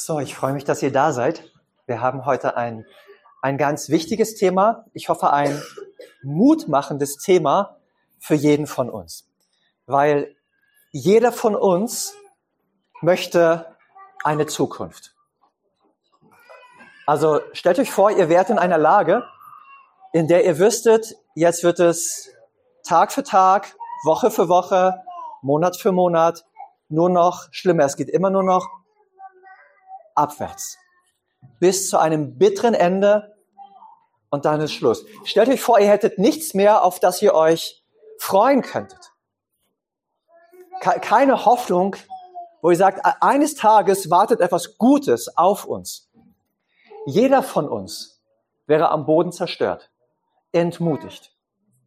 So, ich freue mich, dass ihr da seid. Wir haben heute ein ganz wichtiges Thema. Ich hoffe, ein mutmachendes Thema für jeden von uns. Weil jeder von uns möchte eine Zukunft. Also stellt euch vor, ihr wärt in einer Lage, in der ihr wüsstet, jetzt wird es Tag für Tag, Woche für Woche, Monat für Monat nur noch schlimmer. Es geht immer nur noch abwärts. Bis zu einem bitteren Ende und dann ist Schluss. Stellt euch vor, ihr hättet nichts mehr, auf das ihr euch freuen könntet. Keine Hoffnung, wo ihr sagt, eines Tages wartet etwas Gutes auf uns. Jeder von uns wäre am Boden zerstört, entmutigt.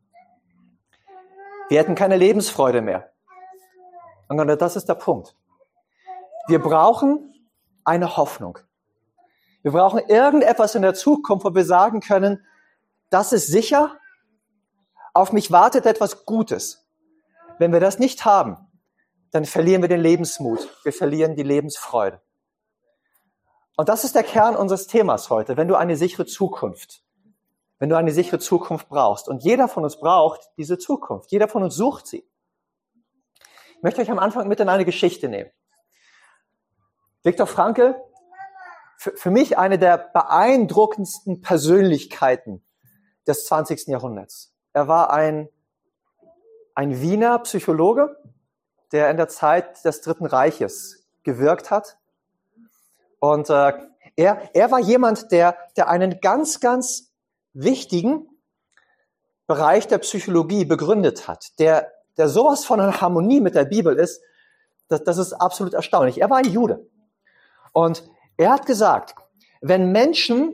Wir hätten keine Lebensfreude mehr. Und das ist der Punkt. Wir brauchen eine Hoffnung. Wir brauchen irgendetwas in der Zukunft, wo wir sagen können, das ist sicher, auf mich wartet etwas Gutes. Wenn wir das nicht haben, dann verlieren wir den Lebensmut, wir verlieren die Lebensfreude. Und das ist der Kern unseres Themas heute, wenn du eine sichere Zukunft brauchst. Und jeder von uns braucht diese Zukunft, jeder von uns sucht sie. Ich möchte euch am Anfang mit in eine Geschichte nehmen. Viktor Frankl, für mich eine der beeindruckendsten Persönlichkeiten des 20. Jahrhunderts. Er war ein Wiener Psychologe, der in der Zeit des Dritten Reiches gewirkt hat. Und er war jemand, der einen ganz, ganz wichtigen Bereich der Psychologie begründet hat, der sowas von einer Harmonie mit der Bibel ist, das ist absolut erstaunlich. Er war ein Jude. Und er hat gesagt, wenn Menschen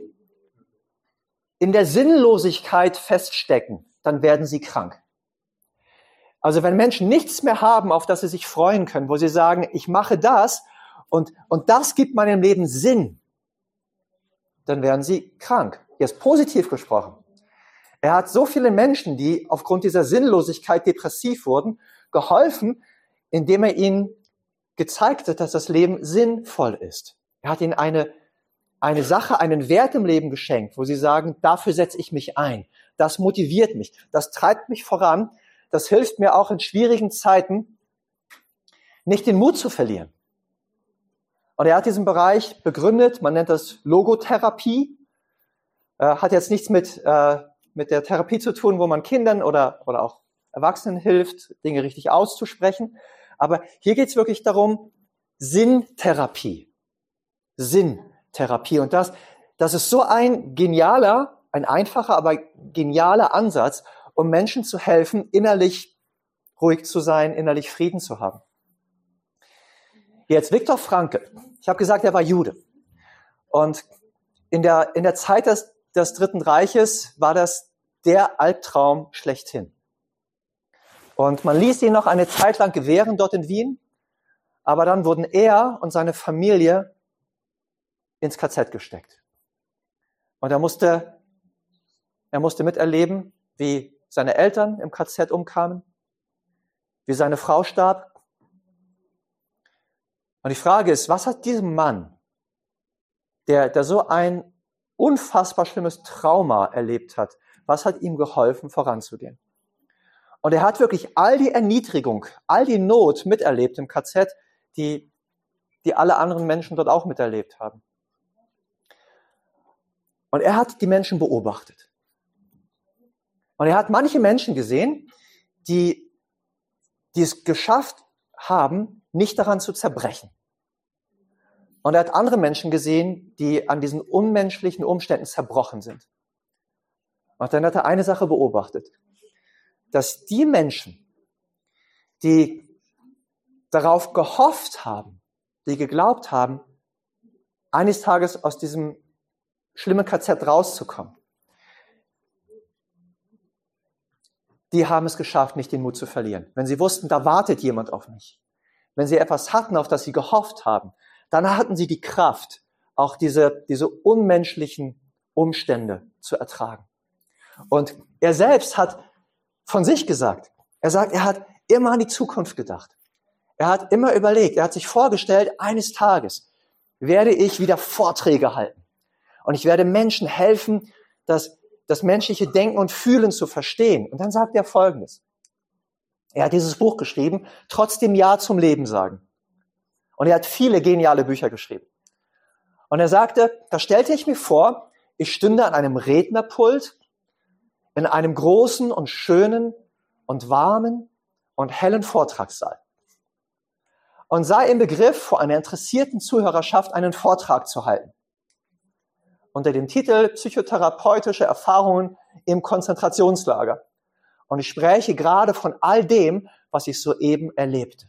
in der Sinnlosigkeit feststecken, dann werden sie krank. Also wenn Menschen nichts mehr haben, auf das sie sich freuen können, wo sie sagen, ich mache das und das gibt meinem Leben Sinn, dann werden sie krank. Jetzt positiv gesprochen. Er hat so viele Menschen, die aufgrund dieser Sinnlosigkeit depressiv wurden, geholfen, indem er ihnen gezeigt hat, dass das Leben sinnvoll ist. Er hat ihnen eine Sache, einen Wert im Leben geschenkt, wo sie sagen, dafür setze ich mich ein. Das motiviert mich, das treibt mich voran, das hilft mir auch in schwierigen Zeiten, nicht den Mut zu verlieren. Und er hat diesen Bereich begründet, man nennt das Logotherapie, hat jetzt nichts mit der Therapie zu tun, wo man Kindern oder auch Erwachsenen hilft, Dinge richtig auszusprechen. Aber hier geht es wirklich darum, Sinntherapie. Und das ist so ein einfacher, aber genialer Ansatz, um Menschen zu helfen, innerlich ruhig zu sein, innerlich Frieden zu haben. Jetzt Viktor Frankl. Ich habe gesagt, er war Jude. Und in der Zeit des Dritten Reiches war das der Albtraum schlechthin. Und man ließ ihn noch eine Zeit lang gewähren dort in Wien, aber dann wurden er und seine Familie ins KZ gesteckt. Und er musste miterleben, wie seine Eltern im KZ umkamen, wie seine Frau starb. Und die Frage ist, was hat diesem Mann, der so ein unfassbar schlimmes Trauma erlebt hat, was hat ihm geholfen, voranzugehen? Und er hat wirklich all die Erniedrigung, all die Not miterlebt im KZ, die alle anderen Menschen dort auch miterlebt haben. Und er hat die Menschen beobachtet. Und er hat manche Menschen gesehen, die es geschafft haben, nicht daran zu zerbrechen. Und er hat andere Menschen gesehen, die an diesen unmenschlichen Umständen zerbrochen sind. Und dann hat er eine Sache beobachtet, dass die Menschen, die darauf gehofft haben, die geglaubt haben, eines Tages aus diesem schlimmen KZ rauszukommen, die haben es geschafft, nicht den Mut zu verlieren. Wenn sie wussten, da wartet jemand auf mich. Wenn sie etwas hatten, auf das sie gehofft haben, dann hatten sie die Kraft, auch diese unmenschlichen Umstände zu ertragen. Und er selbst hat von sich gesagt, er sagt, er hat immer an die Zukunft gedacht. Er hat immer überlegt, er hat sich vorgestellt, eines Tages werde ich wieder Vorträge halten. Und ich werde Menschen helfen, das menschliche Denken und Fühlen zu verstehen. Und dann sagt er Folgendes. Er hat dieses Buch geschrieben, Trotzdem Ja zum Leben sagen. Und er hat viele geniale Bücher geschrieben. Und er sagte, da stellte ich mir vor, ich stünde an einem Rednerpult in einem großen und schönen und warmen und hellen Vortragssaal und sei im Begriff, vor einer interessierten Zuhörerschaft einen Vortrag zu halten. Unter dem Titel Psychotherapeutische Erfahrungen im Konzentrationslager. Und ich spreche gerade von all dem, was ich soeben erlebte.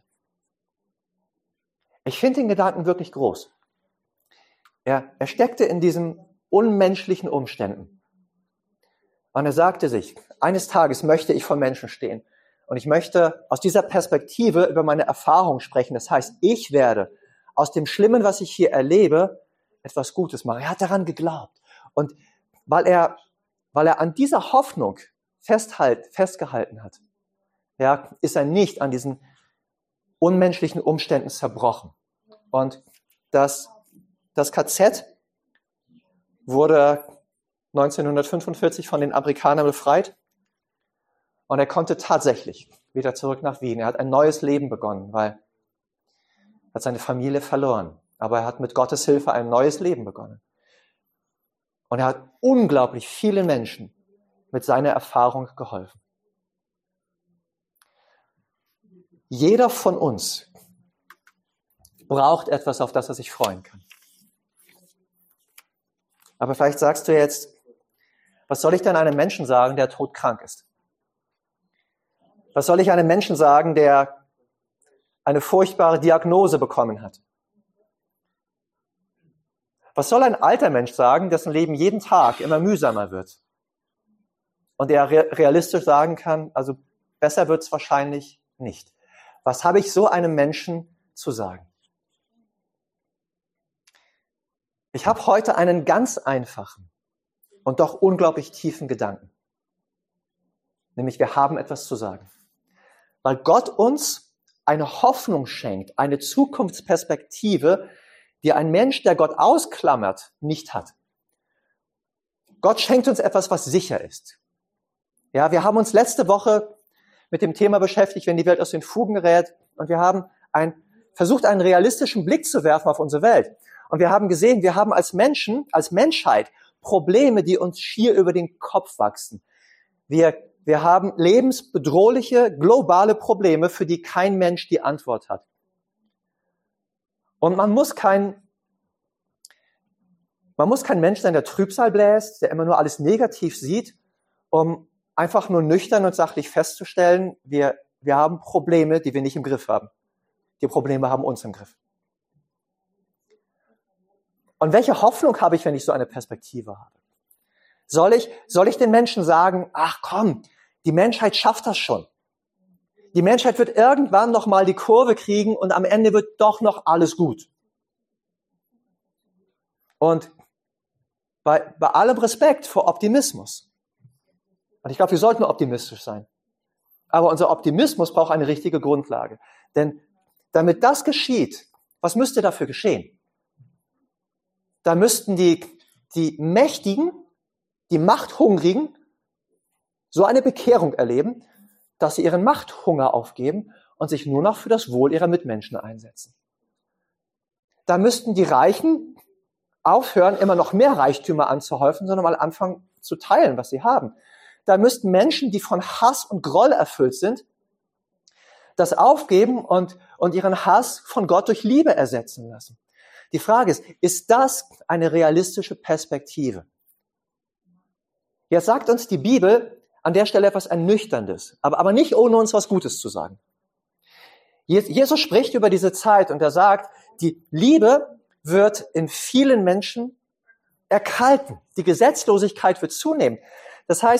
Ich finde den Gedanken wirklich groß. Er steckte in diesen unmenschlichen Umständen. Und er sagte sich, eines Tages möchte ich vor Menschen stehen. Und ich möchte aus dieser Perspektive über meine Erfahrung sprechen. Das heißt, ich werde aus dem Schlimmen, was ich hier erlebe, etwas Gutes machen. Er hat daran geglaubt. Und weil er an dieser Hoffnung festgehalten hat, ja, ist er nicht an diesen unmenschlichen Umständen zerbrochen. Und das KZ wurde 1945 von den Amerikanern befreit. Und er konnte tatsächlich wieder zurück nach Wien. Er hat ein neues Leben begonnen, weil er hat seine Familie verloren. Aber er hat mit Gottes Hilfe ein neues Leben begonnen. Und er hat unglaublich vielen Menschen mit seiner Erfahrung geholfen. Jeder von uns braucht etwas, auf das er sich freuen kann. Aber vielleicht sagst du jetzt, was soll ich denn einem Menschen sagen, der todkrank ist? Was soll ich einem Menschen sagen, der eine furchtbare Diagnose bekommen hat? Was soll ein alter Mensch sagen, dessen Leben jeden Tag immer mühsamer wird? Und er realistisch sagen kann, also besser wird es wahrscheinlich nicht. Was habe ich so einem Menschen zu sagen? Ich habe heute einen ganz einfachen und doch unglaublich tiefen Gedanken. Nämlich, wir haben etwas zu sagen. Weil Gott uns eine Hoffnung schenkt, eine Zukunftsperspektive, die ein Mensch, der Gott ausklammert, nicht hat. Gott schenkt uns etwas, was sicher ist. Ja, wir haben uns letzte Woche mit dem Thema beschäftigt, wenn die Welt aus den Fugen gerät. Und wir haben versucht, einen realistischen Blick zu werfen auf unsere Welt. Und wir haben gesehen, wir haben als Menschen, als Menschheit Probleme, die uns schier über den Kopf wachsen. Wir haben lebensbedrohliche, globale Probleme, für die kein Mensch die Antwort hat. Und man muss kein Mensch sein, der Trübsal bläst, der immer nur alles negativ sieht, um einfach nur nüchtern und sachlich festzustellen, wir haben Probleme, die wir nicht im Griff haben. Die Probleme haben uns im Griff. Und welche Hoffnung habe ich, wenn ich so eine Perspektive habe? Soll ich den Menschen sagen, ach komm, die Menschheit schafft das schon. Die Menschheit wird irgendwann noch mal die Kurve kriegen und am Ende wird doch noch alles gut. Und bei allem Respekt vor Optimismus. Und ich glaube, wir sollten optimistisch sein. Aber unser Optimismus braucht eine richtige Grundlage. Denn damit das geschieht, was müsste dafür geschehen? Da müssten die Mächtigen, die Machthungrigen, so eine Bekehrung erleben, dass sie ihren Machthunger aufgeben und sich nur noch für das Wohl ihrer Mitmenschen einsetzen. Da müssten die Reichen aufhören, immer noch mehr Reichtümer anzuhäufen, sondern mal anfangen zu teilen, was sie haben. Da müssten Menschen, die von Hass und Groll erfüllt sind, das aufgeben und ihren Hass von Gott durch Liebe ersetzen lassen. Die Frage ist das eine realistische Perspektive? Jetzt sagt uns die Bibel an der Stelle etwas Ernüchterndes, aber nicht ohne uns was Gutes zu sagen. Jesus spricht über diese Zeit und er sagt, die Liebe wird in vielen Menschen erkalten. Die Gesetzlosigkeit wird zunehmen. Das heißt,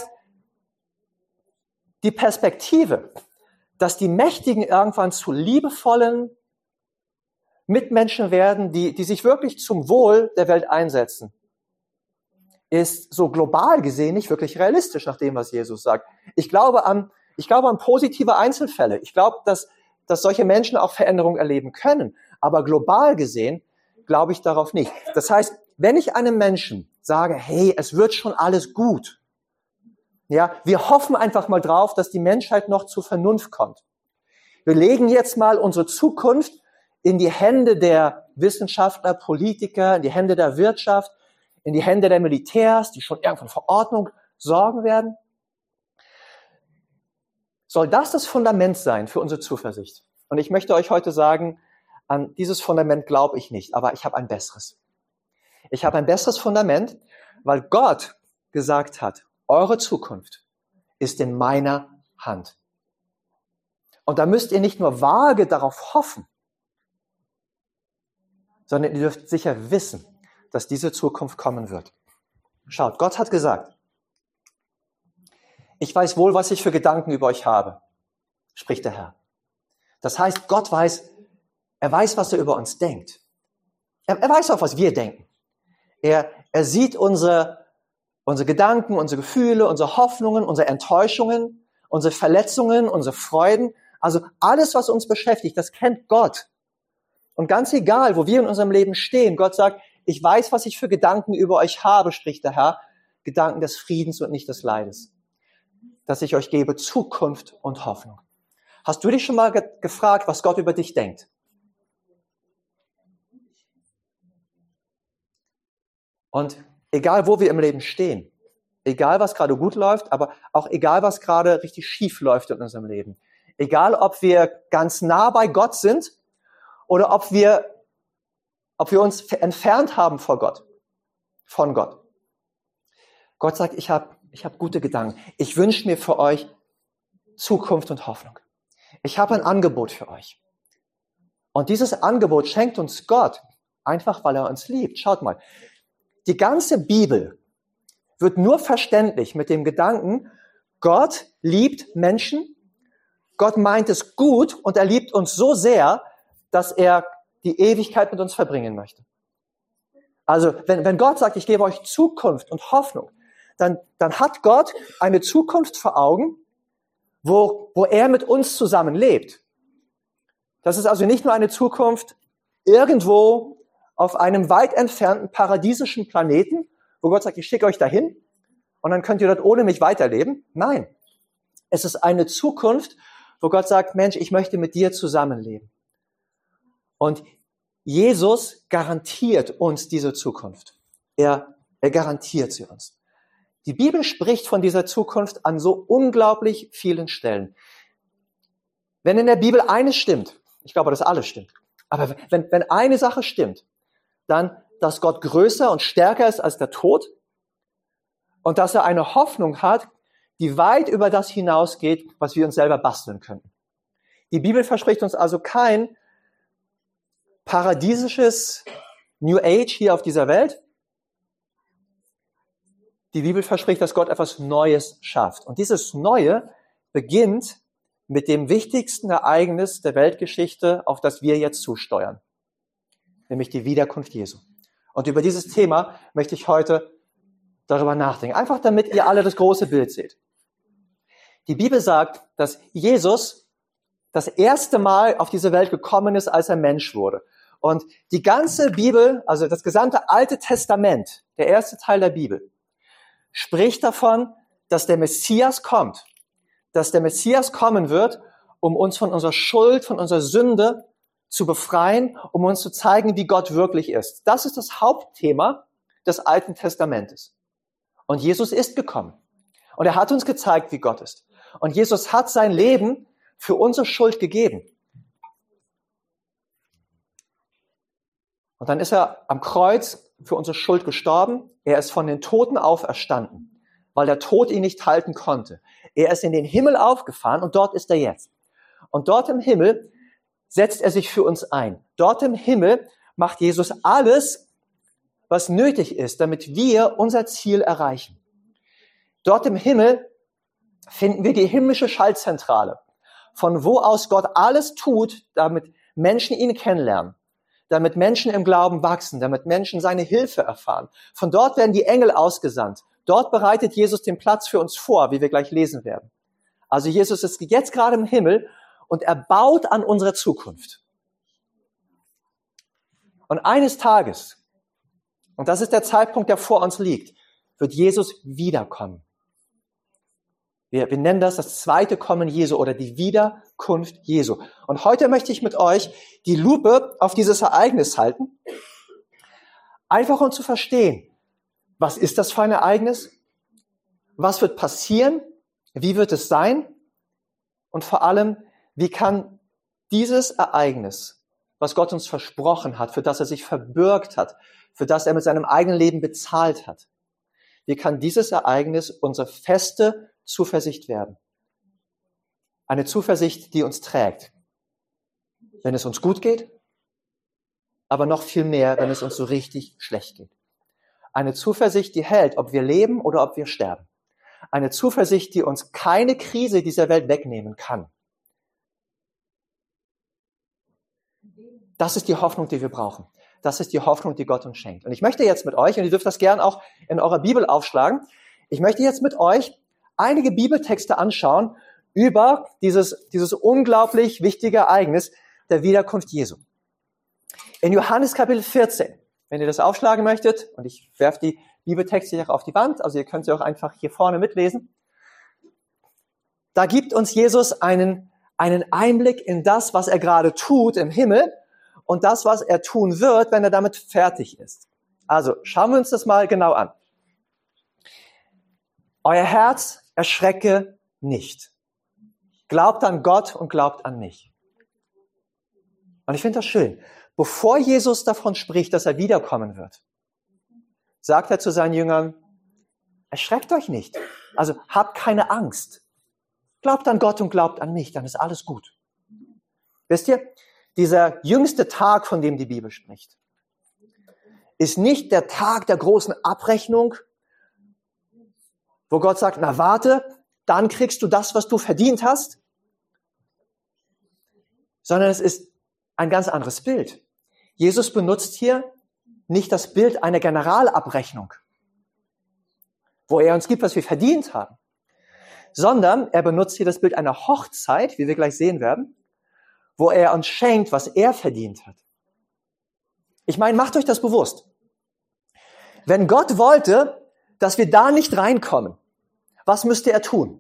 die Perspektive, dass die Mächtigen irgendwann zu liebevollen Mitmenschen werden, die sich wirklich zum Wohl der Welt einsetzen, ist so global gesehen nicht wirklich realistisch nach dem, was Jesus sagt. Ich glaube an positive Einzelfälle. Ich glaube, dass solche Menschen auch Veränderungen erleben können. Aber global gesehen glaube ich darauf nicht. Das heißt, wenn ich einem Menschen sage, hey, es wird schon alles gut, ja, wir hoffen einfach mal drauf, dass die Menschheit noch zur Vernunft kommt. Wir legen jetzt mal unsere Zukunft in die Hände der Wissenschaftler, Politiker, in die Hände der Wirtschaft, in die Hände der Militärs, die schon irgendwann für Ordnung sorgen werden. Soll das Fundament sein für unsere Zuversicht? Und ich möchte euch heute sagen, an dieses Fundament glaube ich nicht, aber ich habe ein besseres. Ich habe ein besseres Fundament, weil Gott gesagt hat, eure Zukunft ist in meiner Hand. Und da müsst ihr nicht nur vage darauf hoffen, sondern ihr dürft sicher wissen, dass diese Zukunft kommen wird. Schaut, Gott hat gesagt, ich weiß wohl, was ich für Gedanken über euch habe, spricht der Herr. Das heißt, Gott weiß, er weiß, was er über uns denkt. Er weiß auch, was wir denken. Er sieht unsere Gedanken, unsere Gefühle, unsere Hoffnungen, unsere Enttäuschungen, unsere Verletzungen, unsere Freuden. Also alles, was uns beschäftigt, das kennt Gott. Und ganz egal, wo wir in unserem Leben stehen, Gott sagt, ich weiß, was ich für Gedanken über euch habe, spricht der Herr, Gedanken des Friedens und nicht des Leides. Dass ich euch gebe Zukunft und Hoffnung. Hast du dich schon mal gefragt, was Gott über dich denkt? Und egal, wo wir im Leben stehen, egal, was gerade gut läuft, aber auch egal, was gerade richtig schief läuft in unserem Leben, egal, ob wir ganz nah bei Gott sind oder ob wir uns entfernt haben von Gott. Gott sagt, ich hab gute Gedanken. Ich wünsche mir für euch Zukunft und Hoffnung. Ich habe ein Angebot für euch. Und dieses Angebot schenkt uns Gott, einfach weil er uns liebt. Schaut mal, die ganze Bibel wird nur verständlich mit dem Gedanken, Gott liebt Menschen, Gott meint es gut und er liebt uns so sehr, dass er die Ewigkeit mit uns verbringen möchte. Also wenn Gott sagt, ich gebe euch Zukunft und Hoffnung, dann hat Gott eine Zukunft vor Augen, wo er mit uns zusammen lebt. Das ist also nicht nur eine Zukunft irgendwo auf einem weit entfernten paradiesischen Planeten, wo Gott sagt, ich schicke euch dahin und dann könnt ihr dort ohne mich weiterleben. Nein, es ist eine Zukunft, wo Gott sagt, Mensch, ich möchte mit dir zusammenleben. Und Jesus garantiert uns diese Zukunft. Er garantiert sie uns. Die Bibel spricht von dieser Zukunft an so unglaublich vielen Stellen. Wenn in der Bibel eines stimmt, ich glaube, dass alles stimmt, aber wenn eine Sache stimmt, dann, dass Gott größer und stärker ist als der Tod und dass er eine Hoffnung hat, die weit über das hinausgeht, was wir uns selber basteln könnten. Die Bibel verspricht uns also kein paradiesisches New Age hier auf dieser Welt. Die Bibel verspricht, dass Gott etwas Neues schafft. Und dieses Neue beginnt mit dem wichtigsten Ereignis der Weltgeschichte, auf das wir jetzt zusteuern, nämlich die Wiederkunft Jesu. Und über dieses Thema möchte ich heute darüber nachdenken, einfach damit ihr alle das große Bild seht. Die Bibel sagt, dass Jesus das erste Mal auf diese Welt gekommen ist, als er Mensch wurde. Und die ganze Bibel, also das gesamte Alte Testament, der erste Teil der Bibel, spricht davon, dass der Messias kommt, dass der Messias kommen wird, um uns von unserer Schuld, von unserer Sünde zu befreien, um uns zu zeigen, wie Gott wirklich ist. Das ist das Hauptthema des Alten Testamentes. Und Jesus ist gekommen. Und er hat uns gezeigt, wie Gott ist. Und Jesus hat sein Leben für unsere Schuld gegeben. Und dann ist er am Kreuz für unsere Schuld gestorben. Er ist von den Toten auferstanden, weil der Tod ihn nicht halten konnte. Er ist in den Himmel aufgefahren und dort ist er jetzt. Und dort im Himmel setzt er sich für uns ein. Dort im Himmel macht Jesus alles, was nötig ist, damit wir unser Ziel erreichen. Dort im Himmel finden wir die himmlische Schaltzentrale, von wo aus Gott alles tut, damit Menschen ihn kennenlernen, damit Menschen im Glauben wachsen, damit Menschen seine Hilfe erfahren. Von dort werden die Engel ausgesandt. Dort bereitet Jesus den Platz für uns vor, wie wir gleich lesen werden. Also Jesus ist jetzt gerade im Himmel und er baut an unserer Zukunft. Und eines Tages, und das ist der Zeitpunkt, der vor uns liegt, wird Jesus wiederkommen. Wir nennen das zweite Kommen Jesu oder die Wiederkunft Jesu. Und heute möchte ich mit euch die Lupe auf dieses Ereignis halten, einfach um zu verstehen, was ist das für ein Ereignis? Was wird passieren? Wie wird es sein? Und vor allem, wie kann dieses Ereignis, was Gott uns versprochen hat, für das er sich verbürgt hat, für das er mit seinem eigenen Leben bezahlt hat, wie kann dieses Ereignis unsere feste Zuversicht werden? Eine Zuversicht, die uns trägt, wenn es uns gut geht, aber noch viel mehr, wenn es uns so richtig schlecht geht. Eine Zuversicht, die hält, ob wir leben oder ob wir sterben. Eine Zuversicht, die uns keine Krise dieser Welt wegnehmen kann. Das ist die Hoffnung, die wir brauchen. Das ist die Hoffnung, die Gott uns schenkt. Und ich möchte jetzt mit euch, und ihr dürft das gern auch in eurer Bibel aufschlagen, ich möchte jetzt mit euch einige Bibeltexte anschauen über dieses unglaublich wichtige Ereignis der Wiederkunft Jesu. In Johannes Kapitel 14, wenn ihr das aufschlagen möchtet, und ich werfe die Bibeltexte hier auf die Wand, also ihr könnt sie auch einfach hier vorne mitlesen, da gibt uns Jesus einen Einblick in das, was er gerade tut im Himmel und das, was er tun wird, wenn er damit fertig ist. Also schauen wir uns das mal genau an. Euer Herz erschrecke nicht. Glaubt an Gott und glaubt an mich. Und ich finde das schön. Bevor Jesus davon spricht, dass er wiederkommen wird, sagt er zu seinen Jüngern, erschreckt euch nicht. Also habt keine Angst. Glaubt an Gott und glaubt an mich, dann ist alles gut. Wisst ihr, dieser jüngste Tag, von dem die Bibel spricht, ist nicht der Tag der großen Abrechnung, wo Gott sagt, na warte, dann kriegst du das, was du verdient hast, sondern es ist ein ganz anderes Bild. Jesus benutzt hier nicht das Bild einer Generalabrechnung, wo er uns gibt, was wir verdient haben, sondern er benutzt hier das Bild einer Hochzeit, wie wir gleich sehen werden, wo er uns schenkt, was er verdient hat. Ich meine, macht euch das bewusst. Wenn Gott wollte, dass wir da nicht reinkommen, was müsste er tun?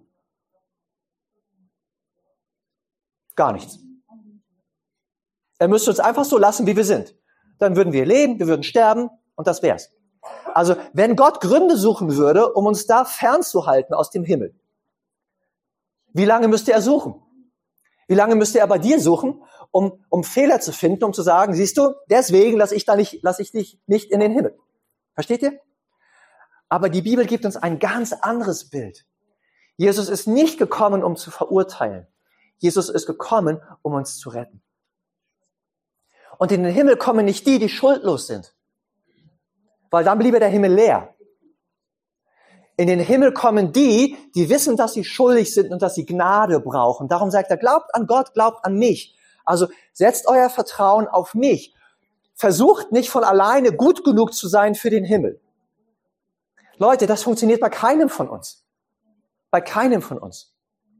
Gar nichts. Er müsste uns einfach so lassen, wie wir sind. Dann würden wir leben, wir würden sterben und das wär's. Also, wenn Gott Gründe suchen würde, um uns da fernzuhalten aus dem Himmel, wie lange müsste er suchen? Wie lange müsste er bei dir suchen, um Fehler zu finden, um zu sagen, siehst du, deswegen lasse ich dich nicht in den Himmel. Versteht ihr? Aber die Bibel gibt uns ein ganz anderes Bild. Jesus ist nicht gekommen, um zu verurteilen. Jesus ist gekommen, um uns zu retten. Und in den Himmel kommen nicht die schuldlos sind, weil dann bliebe der Himmel leer. In den Himmel kommen die wissen, dass sie schuldig sind und dass sie Gnade brauchen. Darum sagt er, glaubt an Gott, glaubt an mich. Also setzt euer Vertrauen auf mich. Versucht nicht von alleine gut genug zu sein für den Himmel. Leute, das funktioniert bei keinem von uns. Bei keinem von uns.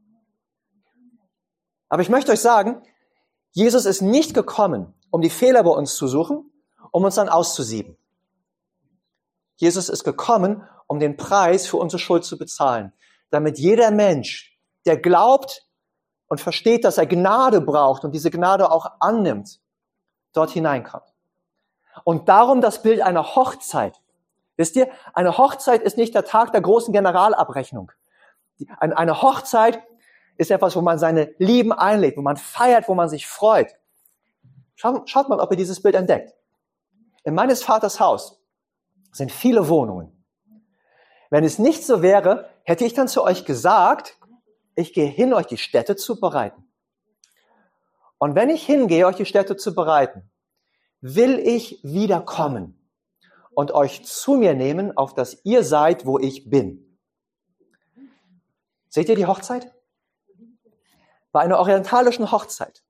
Aber ich möchte euch sagen, Jesus ist nicht gekommen, um die Fehler bei uns zu suchen, um uns dann auszusieben. Jesus ist gekommen, um den Preis für unsere Schuld zu bezahlen, damit jeder Mensch, der glaubt und versteht, dass er Gnade braucht und diese Gnade auch annimmt, dort hineinkommt. Und darum das Bild einer Hochzeit. Wisst ihr, eine Hochzeit ist nicht der Tag der großen Generalabrechnung. Eine Hochzeit ist etwas, wo man seine Lieben einlädt, wo man feiert, wo man sich freut. Schaut mal, ob ihr dieses Bild entdeckt. In meines Vaters Haus sind viele Wohnungen. Wenn es nicht so wäre, hätte ich dann zu euch gesagt, ich gehe hin, euch die Stätte zu bereiten. Und wenn ich hingehe, euch die Stätte zu bereiten, will ich wiederkommen und euch zu mir nehmen, auf dass ihr seid, wo ich bin. Seht ihr die Hochzeit? Bei einer orientalischen Hochzeit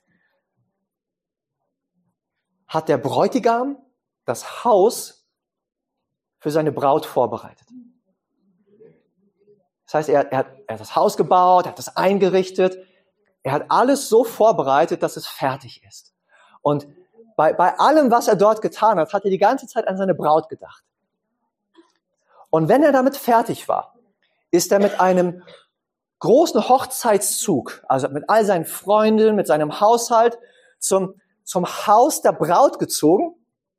hat der Bräutigam das Haus für seine Braut vorbereitet. Das heißt, er hat das Haus gebaut, er hat das eingerichtet, er hat alles so vorbereitet, dass es fertig ist. Und Bei allem, was er dort getan hat, hat er die ganze Zeit an seine Braut gedacht. Und wenn er damit fertig war, ist er mit einem großen Hochzeitszug, also mit all seinen Freunden, mit seinem Haushalt, zum Haus der Braut gezogen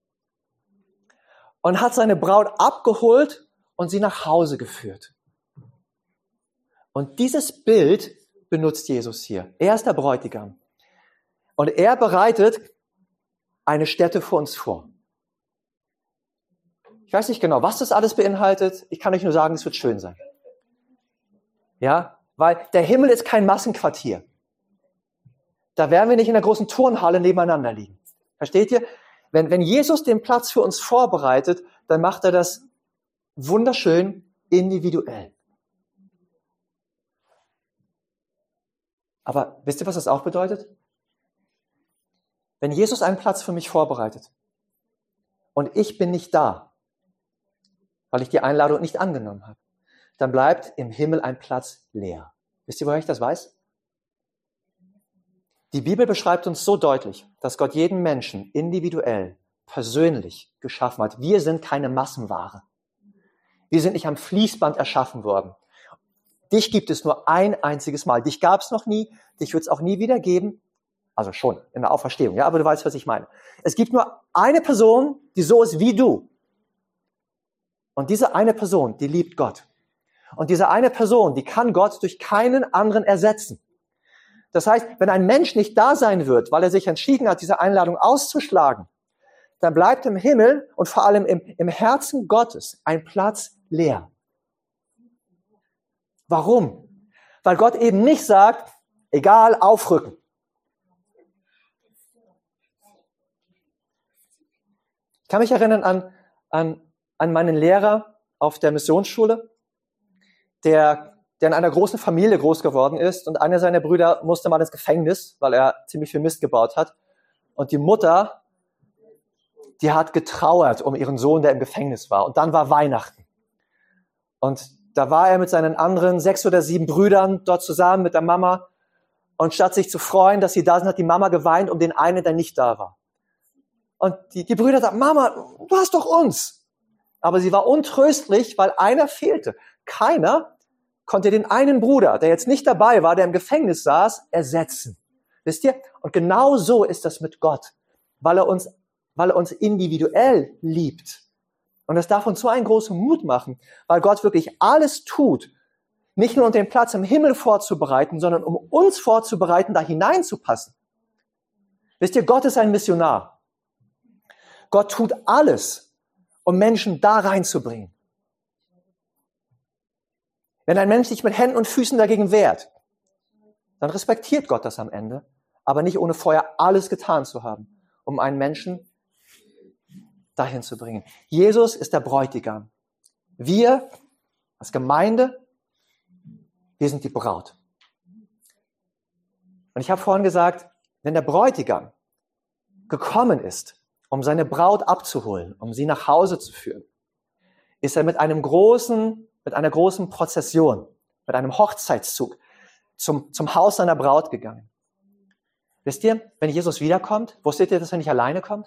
und hat seine Braut abgeholt und sie nach Hause geführt. Und dieses Bild benutzt Jesus hier. Er ist der Bräutigam. Und er bereitet eine Stätte für uns vor. Ich weiß nicht genau, was das alles beinhaltet. Ich kann euch nur sagen, es wird schön sein. Ja, weil der Himmel ist kein Massenquartier. Da werden wir nicht in der großen Turnhalle nebeneinander liegen. Versteht ihr? Wenn Jesus den Platz für uns vorbereitet, dann macht er das wunderschön individuell. Aber wisst ihr, was das auch bedeutet? Wenn Jesus einen Platz für mich vorbereitet und ich bin nicht da, weil ich die Einladung nicht angenommen habe, dann bleibt im Himmel ein Platz leer. Wisst ihr, woher ich das weiß? Die Bibel beschreibt uns so deutlich, dass Gott jeden Menschen individuell, persönlich geschaffen hat. Wir sind keine Massenware. Wir sind nicht am Fließband erschaffen worden. Dich gibt es nur ein einziges Mal. Dich gab es noch nie, dich wird es auch nie wieder geben. Also schon in der Auferstehung, ja, aber du weißt, was ich meine. Es gibt nur eine Person, die so ist wie du. Und diese eine Person, die liebt Gott. Und diese eine Person, die kann Gott durch keinen anderen ersetzen. Das heißt, wenn ein Mensch nicht da sein wird, weil er sich entschieden hat, diese Einladung auszuschlagen, dann bleibt im Himmel und vor allem im Herzen Gottes ein Platz leer. Warum? Weil Gott eben nicht sagt, egal, aufrücken. Ich kann mich erinnern an meinen Lehrer auf der Missionsschule, der in einer großen Familie groß geworden ist und einer seiner Brüder musste mal ins Gefängnis, weil er ziemlich viel Mist gebaut hat. Und die Mutter, die hat getrauert um ihren Sohn, der im Gefängnis war. Und dann war Weihnachten. Und da war er mit seinen anderen 6 oder 7 Brüdern dort zusammen mit der Mama. Und statt sich zu freuen, dass sie da sind, hat die Mama geweint um den einen, der nicht da war. Und die Brüder sagten, Mama, du hast doch uns. Aber sie war untröstlich, weil einer fehlte. Keiner konnte den einen Bruder, der jetzt nicht dabei war, der im Gefängnis saß, ersetzen. Wisst ihr? Und genau so ist das mit Gott, weil er uns individuell liebt. Und das darf uns so einen großen Mut machen, weil Gott wirklich alles tut, nicht nur um den Platz im Himmel vorzubereiten, sondern um uns vorzubereiten, da hineinzupassen. Wisst ihr, Gott ist ein Missionar. Gott tut alles, um Menschen da reinzubringen. Wenn ein Mensch sich mit Händen und Füßen dagegen wehrt, dann respektiert Gott das am Ende, aber nicht ohne vorher alles getan zu haben, um einen Menschen dahin zu bringen. Jesus ist der Bräutigam. Wir als Gemeinde, wir sind die Braut. Und ich habe vorhin gesagt, wenn der Bräutigam gekommen ist, um seine Braut abzuholen, um sie nach Hause zu führen, ist er mit einer großen Prozession, mit einem Hochzeitszug zum Haus seiner Braut gegangen. Wisst ihr, wenn Jesus wiederkommt, wusstet ihr, dass er nicht alleine kommt?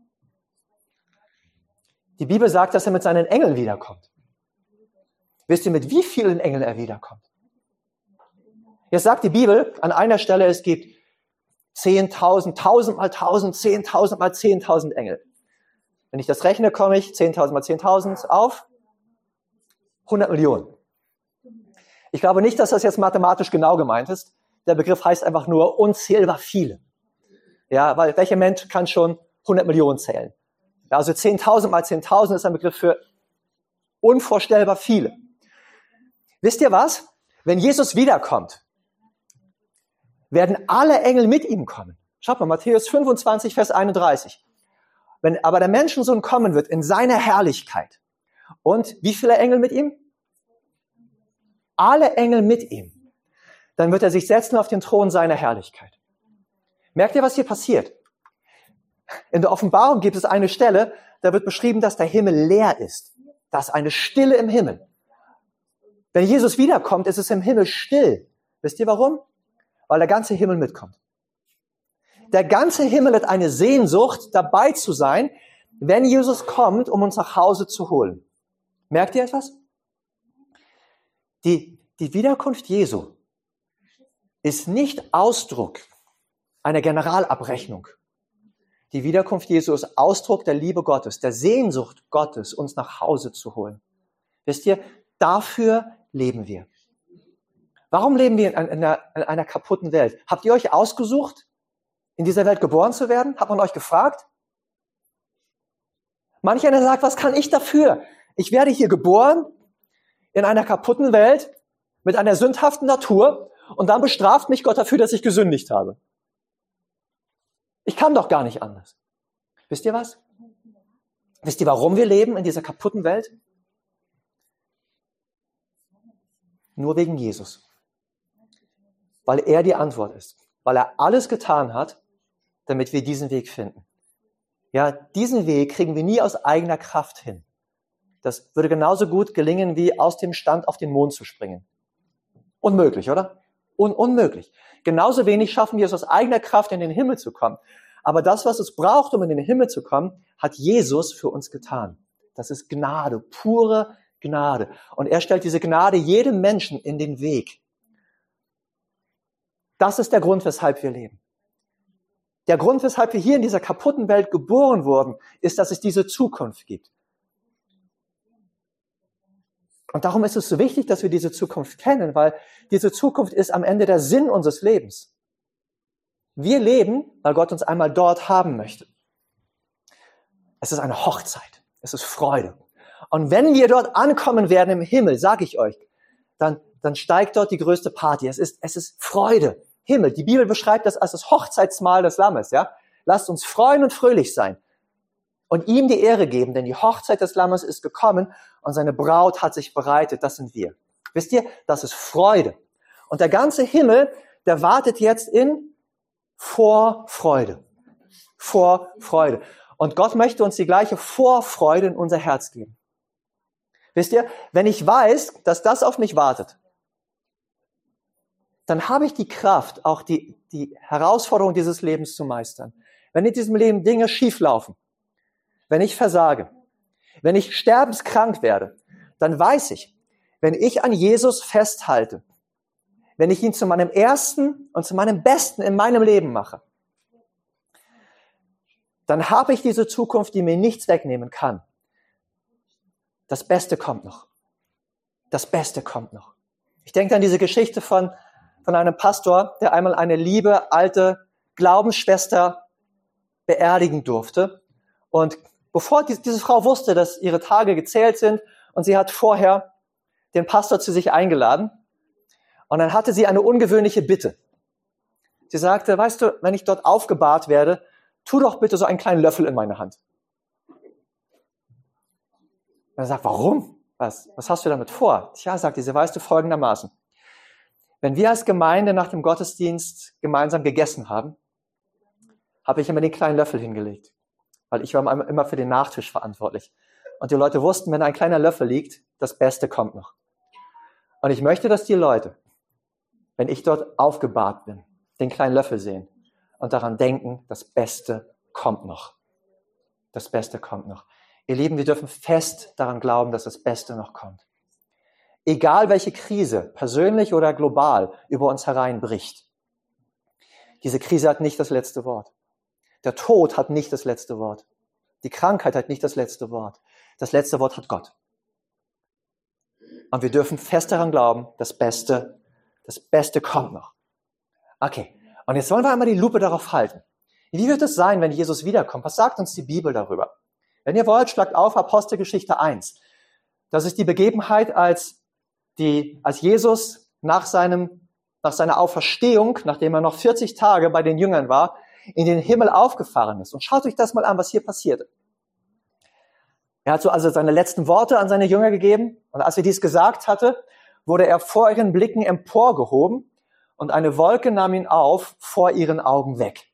Die Bibel sagt, dass er mit seinen Engeln wiederkommt. Wisst ihr, mit wie vielen Engeln er wiederkommt? Jetzt sagt die Bibel an einer Stelle, es gibt 10.000, 1.000 mal 1.000, 10.000 mal 10.000 Engel. Wenn ich das rechne, komme ich 10.000 mal 10.000 auf 100 Millionen. Ich glaube nicht, dass das jetzt mathematisch genau gemeint ist. Der Begriff heißt einfach nur unzählbar viele. Ja, weil welcher Mensch kann schon 100 Millionen zählen? Also 10.000 mal 10.000 ist ein Begriff für unvorstellbar viele. Wisst ihr was? Wenn Jesus wiederkommt, werden alle Engel mit ihm kommen. Schaut mal, Matthäus 25, Vers 31. Wenn aber der Menschensohn kommen wird in seiner Herrlichkeit. Und wie viele Engel mit ihm? Alle Engel mit ihm. Dann wird er sich setzen auf den Thron seiner Herrlichkeit. Merkt ihr, was hier passiert? In der Offenbarung gibt es eine Stelle, da wird beschrieben, dass der Himmel leer ist. Da ist eine Stille im Himmel. Wenn Jesus wiederkommt, ist es im Himmel still. Wisst ihr warum? Weil der ganze Himmel mitkommt. Der ganze Himmel hat eine Sehnsucht, dabei zu sein, wenn Jesus kommt, um uns nach Hause zu holen. Merkt ihr etwas? Die Wiederkunft Jesu ist nicht Ausdruck einer Generalabrechnung. Die Wiederkunft Jesu ist Ausdruck der Liebe Gottes, der Sehnsucht Gottes, uns nach Hause zu holen. Wisst ihr, dafür leben wir. Warum leben wir in einer kaputten Welt? Habt ihr euch ausgesucht, in dieser Welt geboren zu werden? Hat man euch gefragt? Manch einer sagt, was kann ich dafür? Ich werde hier geboren in einer kaputten Welt mit einer sündhaften Natur und dann bestraft mich Gott dafür, dass ich gesündigt habe. Ich kann doch gar nicht anders. Wisst ihr was? Wisst ihr, warum wir leben in dieser kaputten Welt? Nur wegen Jesus. Weil er die Antwort ist. Weil er alles getan hat, damit wir diesen Weg finden. Ja, diesen Weg kriegen wir nie aus eigener Kraft hin. Das würde genauso gut gelingen, wie aus dem Stand auf den Mond zu springen. Unmöglich, oder? Unmöglich. Genauso wenig schaffen wir es aus eigener Kraft, in den Himmel zu kommen. Aber das, was es braucht, um in den Himmel zu kommen, hat Jesus für uns getan. Das ist Gnade, pure Gnade. Und er stellt diese Gnade jedem Menschen in den Weg. Das ist der Grund, weshalb wir leben. Der Grund, weshalb wir hier in dieser kaputten Welt geboren wurden, ist, dass es diese Zukunft gibt. Und darum ist es so wichtig, dass wir diese Zukunft kennen, weil diese Zukunft ist am Ende der Sinn unseres Lebens. Wir leben, weil Gott uns einmal dort haben möchte. Es ist eine Hochzeit. Es ist Freude. Und wenn wir dort ankommen werden im Himmel, sage ich euch, dann steigt dort die größte Party. Es ist Freude. Himmel. Die Bibel beschreibt das als das Hochzeitsmahl des Lammes, ja? Lasst uns freuen und fröhlich sein und ihm die Ehre geben, denn die Hochzeit des Lammes ist gekommen und seine Braut hat sich bereitet. Das sind wir. Wisst ihr, das ist Freude. Und der ganze Himmel, der wartet jetzt in Vorfreude. Vorfreude. Und Gott möchte uns die gleiche Vorfreude in unser Herz geben. Wisst ihr, wenn ich weiß, dass das auf mich wartet, dann habe ich die Kraft, auch die Herausforderung dieses Lebens zu meistern. Wenn in diesem Leben Dinge schieflaufen, wenn ich versage, wenn ich sterbenskrank werde, dann weiß ich, wenn ich an Jesus festhalte, wenn ich ihn zu meinem Ersten und zu meinem Besten in meinem Leben mache, dann habe ich diese Zukunft, die mir nichts wegnehmen kann. Das Beste kommt noch. Das Beste kommt noch. Ich denke an diese Geschichte von einem Pastor, der einmal eine liebe, alte Glaubensschwester beerdigen durfte. Und bevor diese Frau wusste, dass ihre Tage gezählt sind, und sie hat vorher den Pastor zu sich eingeladen, und dann hatte sie eine ungewöhnliche Bitte. Sie sagte, weißt du, wenn ich dort aufgebahrt werde, tu doch bitte so einen kleinen Löffel in meine Hand. Und er sagt, warum? Was hast du damit vor? Tja, sagte sie, weißt du, folgendermaßen. Wenn wir als Gemeinde nach dem Gottesdienst gemeinsam gegessen haben, habe ich immer den kleinen Löffel hingelegt. Weil ich war immer für den Nachtisch verantwortlich. Und die Leute wussten, wenn ein kleiner Löffel liegt, das Beste kommt noch. Und ich möchte, dass die Leute, wenn ich dort aufgebahrt bin, den kleinen Löffel sehen und daran denken, das Beste kommt noch. Das Beste kommt noch. Ihr Lieben, wir dürfen fest daran glauben, dass das Beste noch kommt. Egal welche Krise, persönlich oder global, über uns hereinbricht. Diese Krise hat nicht das letzte Wort. Der Tod hat nicht das letzte Wort. Die Krankheit hat nicht das letzte Wort. Das letzte Wort hat Gott. Und wir dürfen fest daran glauben, das Beste kommt noch. Okay, und jetzt wollen wir einmal die Lupe darauf halten. Wie wird es sein, wenn Jesus wiederkommt? Was sagt uns die Bibel darüber? Wenn ihr wollt, schlagt auf Apostelgeschichte 1. Das ist die Begebenheit, als Jesus nach seiner Auferstehung, nachdem er noch 40 Tage bei den Jüngern war, in den Himmel aufgefahren ist. Und schaut euch das mal an, was hier passierte. Er hat so also seine letzten Worte an seine Jünger gegeben. Und als er dies gesagt hatte, wurde er vor ihren Blicken emporgehoben und eine Wolke nahm ihn auf vor ihren Augen weg.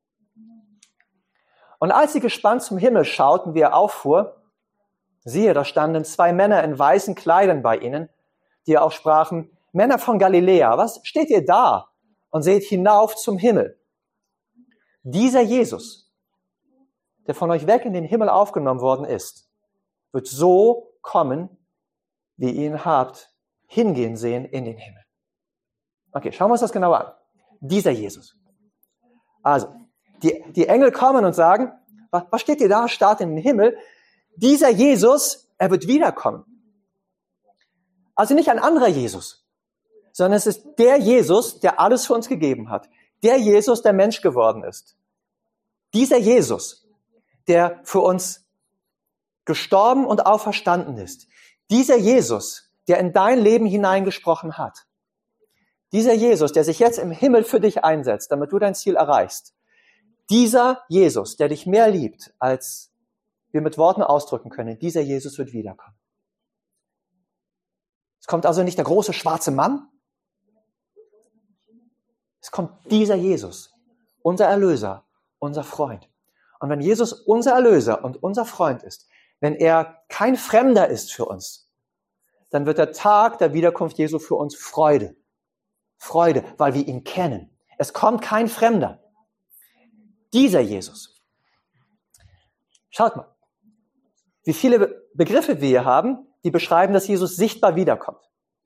Und als sie gespannt zum Himmel schauten, wie er auffuhr, siehe, da standen 2 Männer in weißen Kleidern bei ihnen, die auch sprachen, Männer von Galiläa, was steht ihr da und seht hinauf zum Himmel? dieser Jesus, der von euch weg in den Himmel aufgenommen worden ist, wird so kommen, wie ihr ihn habt hingehen sehen in den Himmel. Okay, schauen wir uns das genauer an. Dieser Jesus. Also, die Engel kommen und sagen, was steht dir da, starrt in den Himmel? Dieser Jesus, er wird wiederkommen. Also nicht ein anderer Jesus, sondern es ist der Jesus, der alles für uns gegeben hat. Der Jesus, der Mensch geworden ist. Dieser Jesus, der für uns gestorben und auferstanden ist. Dieser Jesus, der in dein Leben hineingesprochen hat. Dieser Jesus, der sich jetzt im Himmel für dich einsetzt, damit du dein Ziel erreichst. Dieser Jesus, der dich mehr liebt, als wir mit Worten ausdrücken können, dieser Jesus wird wiederkommen. Es kommt also nicht der große schwarze Mann. Es kommt dieser Jesus, unser Erlöser, unser Freund. Und wenn Jesus unser Erlöser und unser Freund ist, wenn er kein Fremder ist für uns, dann wird der Tag der Wiederkunft Jesu für uns Freude. Freude, weil wir ihn kennen. Es kommt kein Fremder. Dieser Jesus. Schaut mal, wie viele Begriffe wir hier haben, die beschreiben, dass Jesus sichtbar wiederkommt.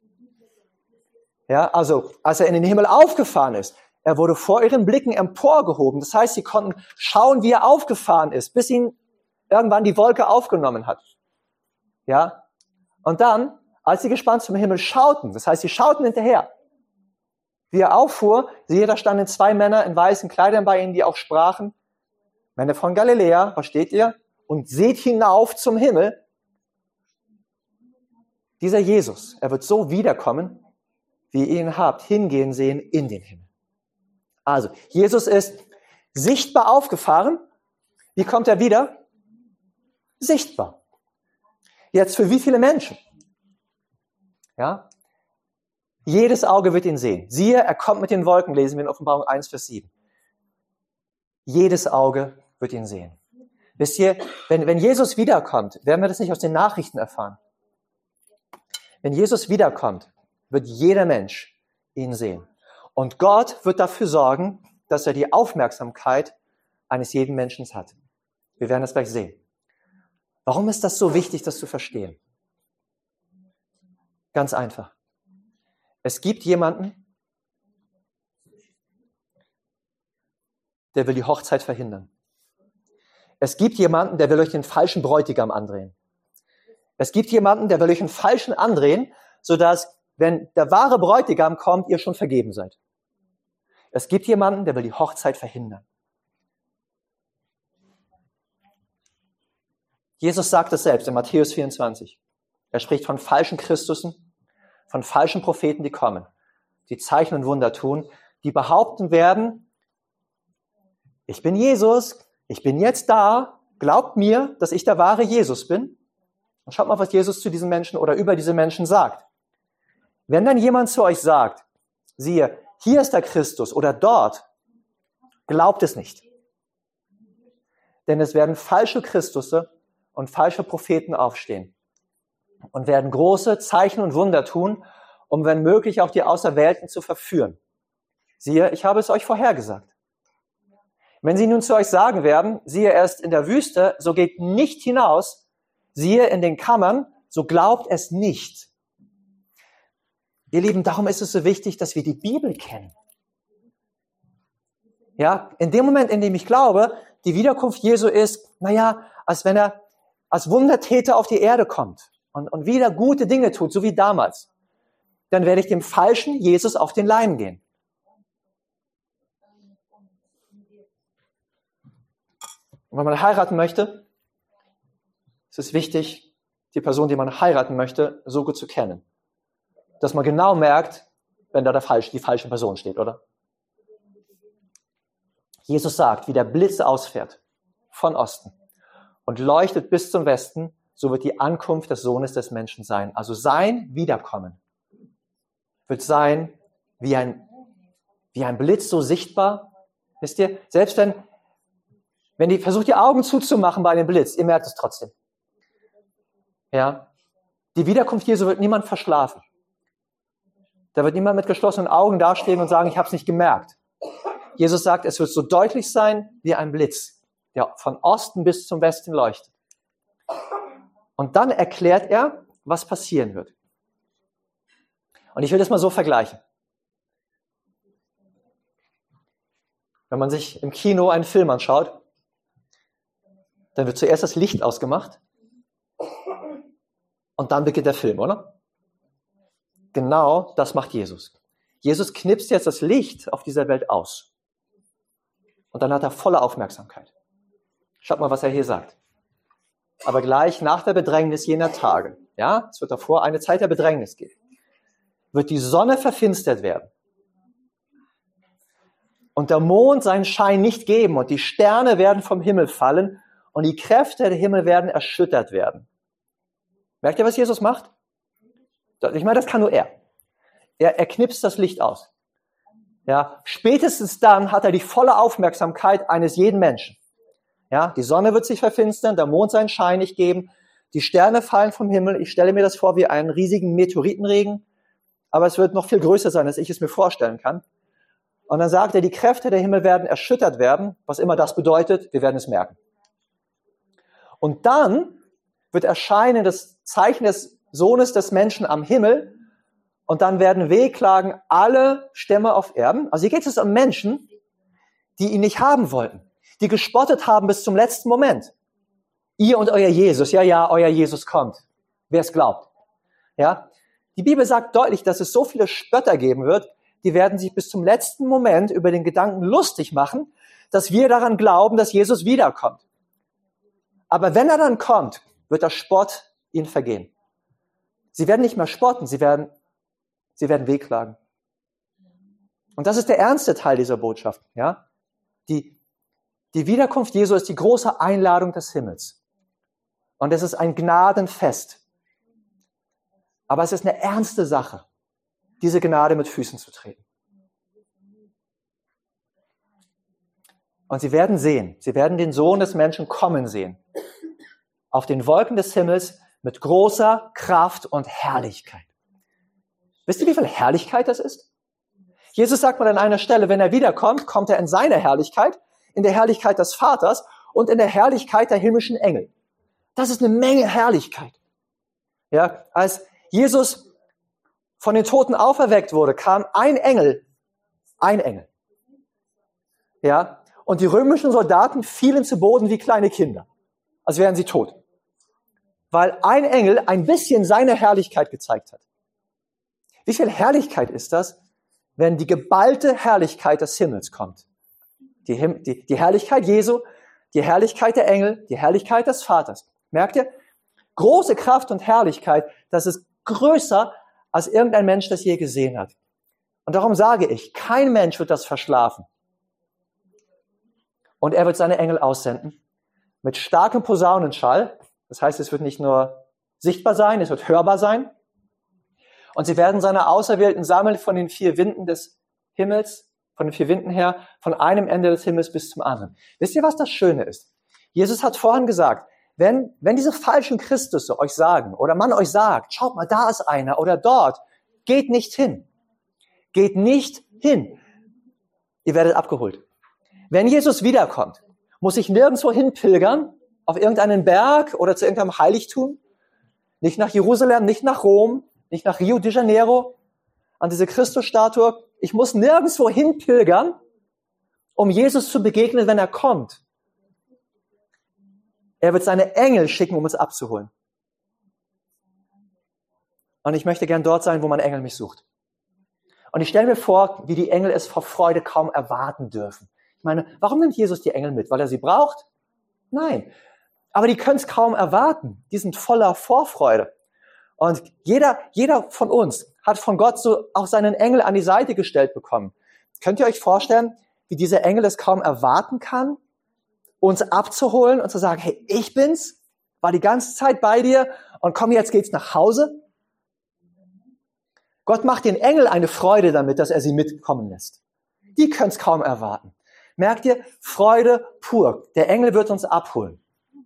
Ja, also, als er in den Himmel aufgefahren ist, er wurde vor ihren Blicken emporgehoben. Das heißt, sie konnten schauen, wie er aufgefahren ist, bis ihn irgendwann die Wolke aufgenommen hat. Ja, und dann, als sie gespannt zum Himmel schauten, das heißt, sie schauten hinterher, wie er auffuhr, siehe, da standen 2 Männer in weißen Kleidern bei ihnen, die auch sprachen, Männer von Galiläa, was steht ihr? Und seht hinauf zum Himmel. Dieser Jesus, er wird so wiederkommen, wie ihr ihn habt, hingehen sehen in den Himmel. Also, Jesus ist sichtbar aufgefahren. Wie kommt er wieder? Sichtbar. Jetzt für wie viele Menschen? Ja? Jedes Auge wird ihn sehen. Siehe, er kommt mit den Wolken, lesen wir in Offenbarung 1, Vers 7. Jedes Auge wird ihn sehen. Wisst ihr, wenn Jesus wiederkommt, werden wir das nicht aus den Nachrichten erfahren. Wenn Jesus wiederkommt, wird jeder Mensch ihn sehen. Und Gott wird dafür sorgen, dass er die Aufmerksamkeit eines jeden Menschen hat. Wir werden das gleich sehen. Warum ist das so wichtig, das zu verstehen? Ganz einfach. Es gibt jemanden, der will die Hochzeit verhindern. Es gibt jemanden, der will euch den falschen Bräutigam andrehen. Es gibt jemanden, der will euch einen falschen andrehen, sodass, wenn der wahre Bräutigam kommt, ihr schon vergeben seid. Es gibt jemanden, der will die Hochzeit verhindern. Jesus sagt es selbst in Matthäus 24. Er spricht von falschen Christussen, von falschen Propheten, die kommen, die Zeichen und Wunder tun, die behaupten werden, ich bin Jesus, ich bin jetzt da, glaubt mir, dass ich der wahre Jesus bin. Und schaut mal, was Jesus zu diesen Menschen oder über diese Menschen sagt. Wenn dann jemand zu euch sagt, siehe, hier ist der Christus oder dort, glaubt es nicht. Denn es werden falsche Christusse und falsche Propheten aufstehen und werden große Zeichen und Wunder tun, um wenn möglich auch die Auserwählten zu verführen. Siehe, ich habe es euch vorhergesagt. Wenn sie nun zu euch sagen werden, siehe, er ist in der Wüste, so geht nicht hinaus, siehe, in den Kammern, so glaubt es nicht. Ihr Lieben, darum ist es so wichtig, dass wir die Bibel kennen. Ja, in dem Moment, in dem ich glaube, die Wiederkunft Jesu ist, als wenn er als Wundertäter auf die Erde kommt und wieder gute Dinge tut, so wie damals, dann werde ich dem falschen Jesus auf den Leim gehen. Und wenn man heiraten möchte, ist es wichtig, die Person, die man heiraten möchte, so gut zu kennen, dass man genau merkt, wenn da die falsche Person steht, oder? Jesus sagt, wie der Blitz ausfährt von Osten und leuchtet bis zum Westen, so wird die Ankunft des Sohnes des Menschen sein. Also sein Wiederkommen wird sein wie ein Blitz, so sichtbar. Wisst ihr, selbst wenn ihr versucht, die Augen zuzumachen bei einem Blitz, ihr merkt es trotzdem. Ja, die Wiederkunft Jesu wird niemand verschlafen. Da wird niemand mit geschlossenen Augen dastehen und sagen, ich habe es nicht gemerkt. Jesus sagt, es wird so deutlich sein wie ein Blitz, der von Osten bis zum Westen leuchtet. Und dann erklärt er, was passieren wird. Und ich will das mal so vergleichen. Wenn man sich im Kino einen Film anschaut, dann wird zuerst das Licht ausgemacht und dann beginnt der Film, oder? Genau das macht Jesus. Jesus knipst jetzt das Licht auf dieser Welt aus. Und dann hat er volle Aufmerksamkeit. Schaut mal, was er hier sagt. Aber gleich nach der Bedrängnis jener Tage, ja, es wird davor eine Zeit der Bedrängnis geben, wird die Sonne verfinstert werden und der Mond seinen Schein nicht geben und die Sterne werden vom Himmel fallen und die Kräfte der Himmel werden erschüttert werden. Merkt ihr, was Jesus macht? Ich meine, das kann nur er. Er knipst das Licht aus. Ja, spätestens dann hat er die volle Aufmerksamkeit eines jeden Menschen. Ja, die Sonne wird sich verfinstern, der Mond seinen Schein nicht geben, die Sterne fallen vom Himmel. Ich stelle mir das vor wie einen riesigen Meteoritenregen, aber es wird noch viel größer sein, als ich es mir vorstellen kann. Und dann sagt er, die Kräfte der Himmel werden erschüttert werden, was immer das bedeutet, wir werden es merken. Und dann wird erscheinen das Zeichen des Sohnes des Menschen am Himmel und dann werden wehklagen alle Stämme auf Erden. Also hier geht es um Menschen, die ihn nicht haben wollten, die gespottet haben bis zum letzten Moment. Ihr und euer Jesus, ja, euer Jesus kommt, wer es glaubt. Ja, die Bibel sagt deutlich, dass es so viele Spötter geben wird, die werden sich bis zum letzten Moment über den Gedanken lustig machen, dass wir daran glauben, dass Jesus wiederkommt. Aber wenn er dann kommt, wird der Spott ihnen vergehen. Sie werden nicht mehr spotten, sie werden wehklagen. Und das ist der ernste Teil dieser Botschaft. Ja? Die Wiederkunft Jesu ist die große Einladung des Himmels. Und es ist ein Gnadenfest. Aber es ist eine ernste Sache, diese Gnade mit Füßen zu treten. Und sie werden sehen, sie werden den Sohn des Menschen kommen sehen. Auf den Wolken des Himmels mit großer Kraft und Herrlichkeit. Wisst ihr, wie viel Herrlichkeit das ist? Jesus sagt mal an einer Stelle, wenn er wiederkommt, kommt er in seiner Herrlichkeit, in der Herrlichkeit des Vaters und in der Herrlichkeit der himmlischen Engel. Das ist eine Menge Herrlichkeit. Ja, als Jesus von den Toten auferweckt wurde, kam ein Engel. Ja, und die römischen Soldaten fielen zu Boden wie kleine Kinder, als wären sie tot. Weil ein Engel ein bisschen seine Herrlichkeit gezeigt hat. Wie viel Herrlichkeit ist das, wenn die geballte Herrlichkeit des Himmels kommt? Die Herrlichkeit Jesu, die Herrlichkeit der Engel, die Herrlichkeit des Vaters. Merkt ihr? Große Kraft und Herrlichkeit, das ist größer, als irgendein Mensch das je gesehen hat. Und darum sage ich, kein Mensch wird das verschlafen. Und er wird seine Engel aussenden mit starkem Posaunenschall. Das heißt, es wird nicht nur sichtbar sein, es wird hörbar sein. Und sie werden seine Auserwählten sammeln von den 4 Winden des Himmels, von den 4 Winden her, von einem Ende des Himmels bis zum anderen. Wisst ihr, was das Schöne ist? Jesus hat vorhin gesagt, wenn diese falschen Christusse euch sagen, oder man euch sagt, schaut mal, da ist einer, oder dort, geht nicht hin. Geht nicht hin. Ihr werdet abgeholt. Wenn Jesus wiederkommt, muss ich nirgendwo hinpilgern, auf irgendeinen Berg oder zu irgendeinem Heiligtum, nicht nach Jerusalem, nicht nach Rom, nicht nach Rio de Janeiro, an diese Christusstatue. Ich muss nirgendwo hinpilgern, um Jesus zu begegnen, wenn er kommt. Er wird seine Engel schicken, um uns abzuholen. Und ich möchte gern dort sein, wo mein Engel mich sucht. Und ich stelle mir vor, wie die Engel es vor Freude kaum erwarten dürfen. Ich meine, warum nimmt Jesus die Engel mit? Weil er sie braucht? Nein. Aber die können es kaum erwarten. Die sind voller Vorfreude. Und jeder von uns hat von Gott so auch seinen Engel an die Seite gestellt bekommen. Könnt ihr euch vorstellen, wie dieser Engel es kaum erwarten kann, uns abzuholen und zu sagen, hey, ich bin's, war die ganze Zeit bei dir und komm, jetzt geht's nach Hause? Gott macht den Engel eine Freude damit, dass er sie mitkommen lässt. Die können es kaum erwarten. Merkt ihr? Freude pur. Der Engel wird uns abholen.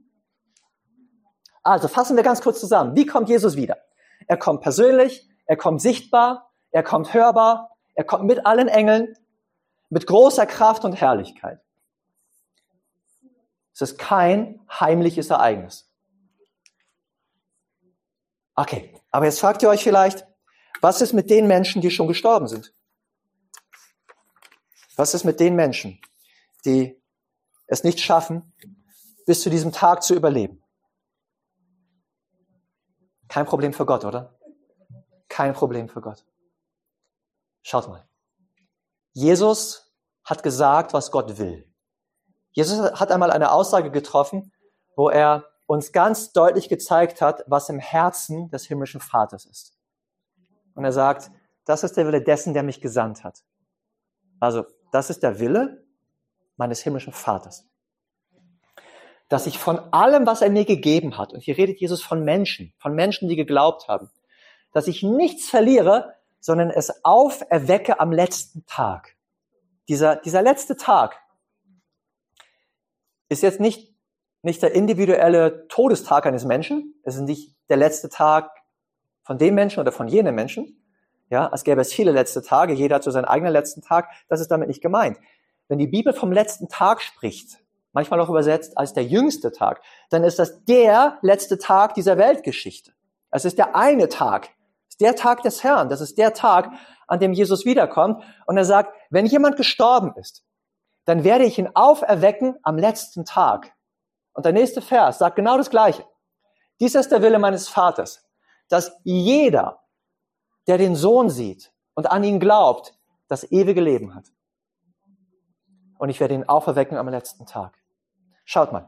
Also fassen wir ganz kurz zusammen. Wie kommt Jesus wieder? Er kommt persönlich, er kommt sichtbar, er kommt hörbar, er kommt mit allen Engeln, mit großer Kraft und Herrlichkeit. Es ist kein heimliches Ereignis. Okay, aber jetzt fragt ihr euch vielleicht, was ist mit den Menschen, die schon gestorben sind? Was ist mit den Menschen, die es nicht schaffen, bis zu diesem Tag zu überleben? Kein Problem für Gott, oder? Kein Problem für Gott. Schaut mal. Jesus hat gesagt, was Gott will. Jesus hat einmal eine Aussage getroffen, wo er uns ganz deutlich gezeigt hat, was im Herzen des himmlischen Vaters ist. Und er sagt, das ist der Wille dessen, der mich gesandt hat. Also, das ist der Wille meines himmlischen Vaters. Dass ich von allem, was er mir gegeben hat, und hier redet Jesus von Menschen, die geglaubt haben, dass ich nichts verliere, sondern es auferwecke am letzten Tag. Dieser letzte Tag ist jetzt nicht der individuelle Todestag eines Menschen. Es ist nicht der letzte Tag von dem Menschen oder von jenem Menschen. Ja, als gäbe es viele letzte Tage. Jeder hat so seinen eigenen letzten Tag. Das ist damit nicht gemeint. Wenn die Bibel vom letzten Tag spricht, manchmal auch übersetzt als der jüngste Tag, dann ist das der letzte Tag dieser Weltgeschichte. Es ist der eine Tag. Es ist der Tag des Herrn. Das ist der Tag, an dem Jesus wiederkommt. Und er sagt, wenn jemand gestorben ist, dann werde ich ihn auferwecken am letzten Tag. Und der nächste Vers sagt genau das Gleiche. Dies ist der Wille meines Vaters, dass jeder, der den Sohn sieht und an ihn glaubt, das ewige Leben hat. Und ich werde ihn auferwecken am letzten Tag. Schaut mal.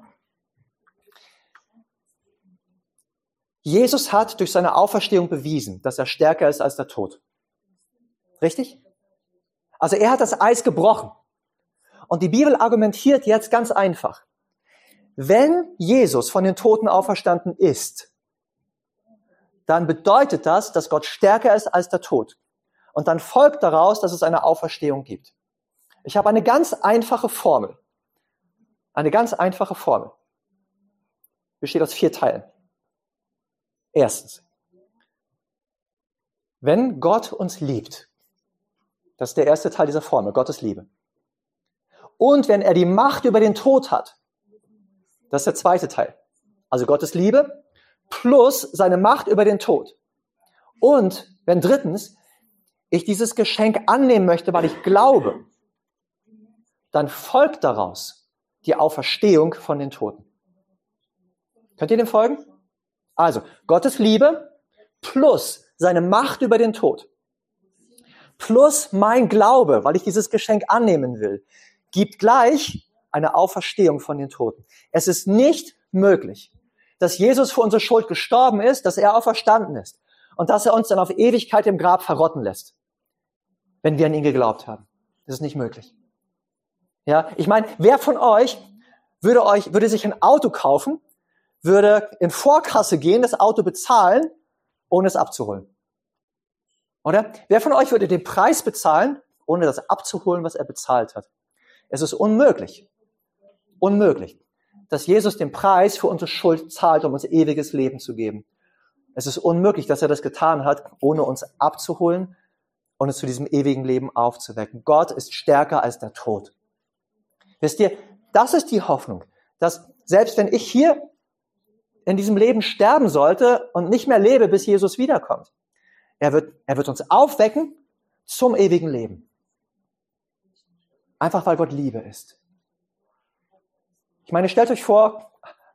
Jesus hat durch seine Auferstehung bewiesen, dass er stärker ist als der Tod. Richtig? Also er hat das Eis gebrochen. Und die Bibel argumentiert jetzt ganz einfach. Wenn Jesus von den Toten auferstanden ist, dann bedeutet das, dass Gott stärker ist als der Tod. Und dann folgt daraus, dass es eine Auferstehung gibt. Ich habe eine ganz einfache Formel. Eine ganz einfache Formel. Besteht aus 4 Teilen. Erstens. Wenn Gott uns liebt, das ist der erste Teil dieser Formel, Gottes Liebe. Und wenn er die Macht über den Tod hat, das ist der zweite Teil. Also Gottes Liebe plus seine Macht über den Tod. Und wenn drittens ich dieses Geschenk annehmen möchte, weil ich glaube, dann folgt daraus die Auferstehung von den Toten. Könnt ihr dem folgen? Also Gottes Liebe plus seine Macht über den Tod plus mein Glaube, weil ich dieses Geschenk annehmen will, gibt gleich eine Auferstehung von den Toten. Es ist nicht möglich, dass Jesus für unsere Schuld gestorben ist, dass er auferstanden ist und dass er uns dann auf Ewigkeit im Grab verrotten lässt, wenn wir an ihn geglaubt haben. Das ist nicht möglich. Ja, ich meine, wer von euch würde sich ein Auto kaufen, würde in Vorkasse gehen, das Auto bezahlen, ohne es abzuholen? Oder? Wer von euch würde den Preis bezahlen, ohne das abzuholen, was er bezahlt hat? Es ist unmöglich, dass Jesus den Preis für unsere Schuld zahlt, um uns ewiges Leben zu geben. Es ist unmöglich, dass er das getan hat, ohne uns abzuholen und uns zu diesem ewigen Leben aufzuwecken. Gott ist stärker als der Tod. Wisst ihr, das ist die Hoffnung, dass selbst wenn ich hier in diesem Leben sterben sollte und nicht mehr lebe, bis Jesus wiederkommt, er wird uns aufwecken zum ewigen Leben. Einfach weil Gott Liebe ist. Ich meine, stellt euch vor,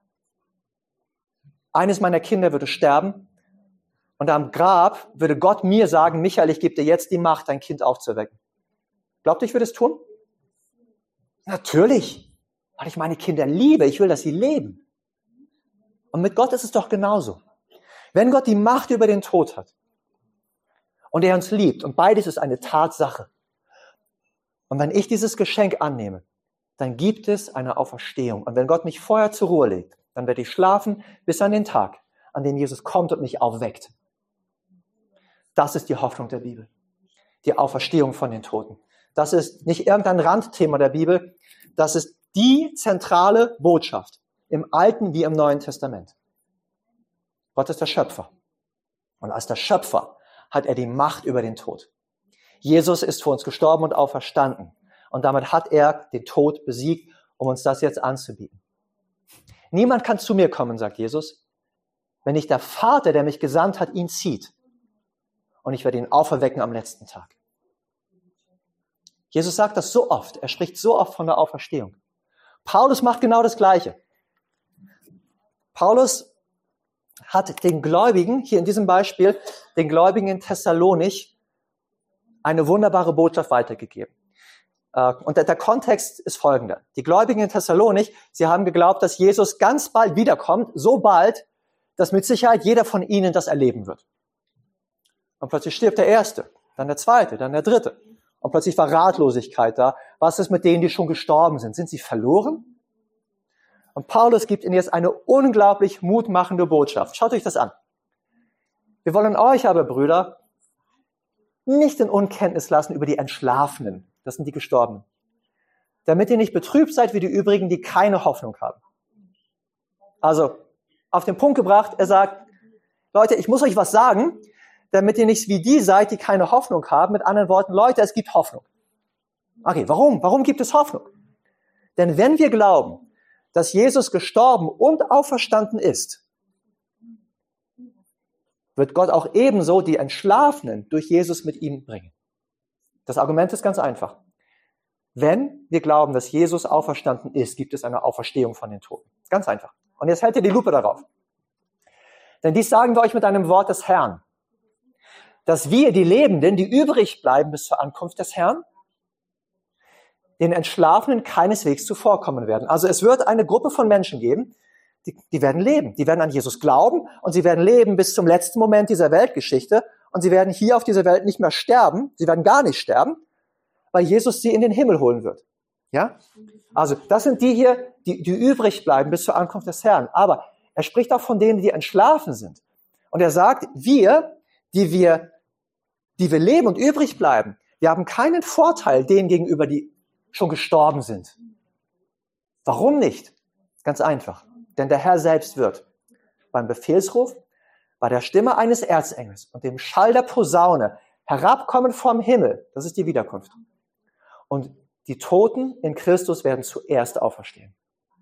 eines meiner Kinder würde sterben und am Grab würde Gott mir sagen, Michael, ich gebe dir jetzt die Macht, dein Kind aufzuwecken. Glaubt ihr, ich würde es tun? Natürlich, weil ich meine Kinder liebe. Ich will, dass sie leben. Und mit Gott ist es doch genauso. Wenn Gott die Macht über den Tod hat und er uns liebt und beides ist eine Tatsache, und wenn ich dieses Geschenk annehme, dann gibt es eine Auferstehung. Und wenn Gott mich vorher zur Ruhe legt, dann werde ich schlafen bis an den Tag, an dem Jesus kommt und mich aufweckt. Das ist die Hoffnung der Bibel. Die Auferstehung von den Toten. Das ist nicht irgendein Randthema der Bibel. Das ist die zentrale Botschaft im Alten wie im Neuen Testament. Gott ist der Schöpfer. Und als der Schöpfer hat er die Macht über den Tod. Jesus ist für uns gestorben und auferstanden. und damit hat er den Tod besiegt, um uns das jetzt anzubieten. Niemand kann zu mir kommen, sagt Jesus, wenn nicht der Vater, der mich gesandt hat, ihn zieht. Und ich werde ihn auferwecken am letzten Tag. Jesus sagt das so oft. Er spricht so oft von der Auferstehung. Paulus macht genau das Gleiche. Paulus hat den Gläubigen, hier in diesem Beispiel, den Gläubigen in Thessalonich eine wunderbare Botschaft weitergegeben. Und der Kontext ist folgender. Die Gläubigen in Thessalonich, sie haben geglaubt, dass Jesus ganz bald wiederkommt, so bald, dass mit Sicherheit jeder von ihnen das erleben wird. Und plötzlich stirbt der Erste, dann der Zweite, dann der Dritte. Und plötzlich war Ratlosigkeit da. Was ist mit denen, die schon gestorben sind? Sind sie verloren? Und Paulus gibt ihnen jetzt eine unglaublich mutmachende Botschaft. Schaut euch das an. Wir wollen euch aber, Brüder, nicht in Unkenntnis lassen über die Entschlafenen. Das sind die Gestorbenen. Damit ihr nicht betrübt seid wie die übrigen, die keine Hoffnung haben. Also, auf den Punkt gebracht, er sagt, Leute, ich muss euch was sagen, damit ihr nicht wie die seid, die keine Hoffnung haben. Mit anderen Worten, Leute, es gibt Hoffnung. Okay, warum? Warum gibt es Hoffnung? Denn wenn wir glauben, dass Jesus gestorben und auferstanden ist, wird Gott auch ebenso die Entschlafenen durch Jesus mit ihm bringen. Das Argument ist ganz einfach. Wenn wir glauben, dass Jesus auferstanden ist, gibt es eine Auferstehung von den Toten. Ganz einfach. Und jetzt hält ihr die Lupe darauf. Denn dies sagen wir euch mit einem Wort des Herrn. Dass wir, die Lebenden, die übrig bleiben bis zur Ankunft des Herrn, den Entschlafenen keineswegs zuvorkommen werden. Also es wird eine Gruppe von Menschen geben, die werden leben. Die werden an Jesus glauben und sie werden leben bis zum letzten Moment dieser Weltgeschichte. Und sie werden hier auf dieser Welt nicht mehr sterben. Sie werden gar nicht sterben, weil Jesus sie in den Himmel holen wird. Ja? Also das sind die hier, die übrig bleiben bis zur Ankunft des Herrn. Aber er spricht auch von denen, die entschlafen sind. Und er sagt, wir, die wir leben und übrig bleiben, wir haben keinen Vorteil denen gegenüber, die schon gestorben sind. Warum nicht? Ganz einfach. Denn der Herr selbst wird beim Befehlsruf, bei der Stimme eines Erzengels und dem Schall der Posaune herabkommen vom Himmel. Das ist die Wiederkunft. Und die Toten in Christus werden zuerst auferstehen.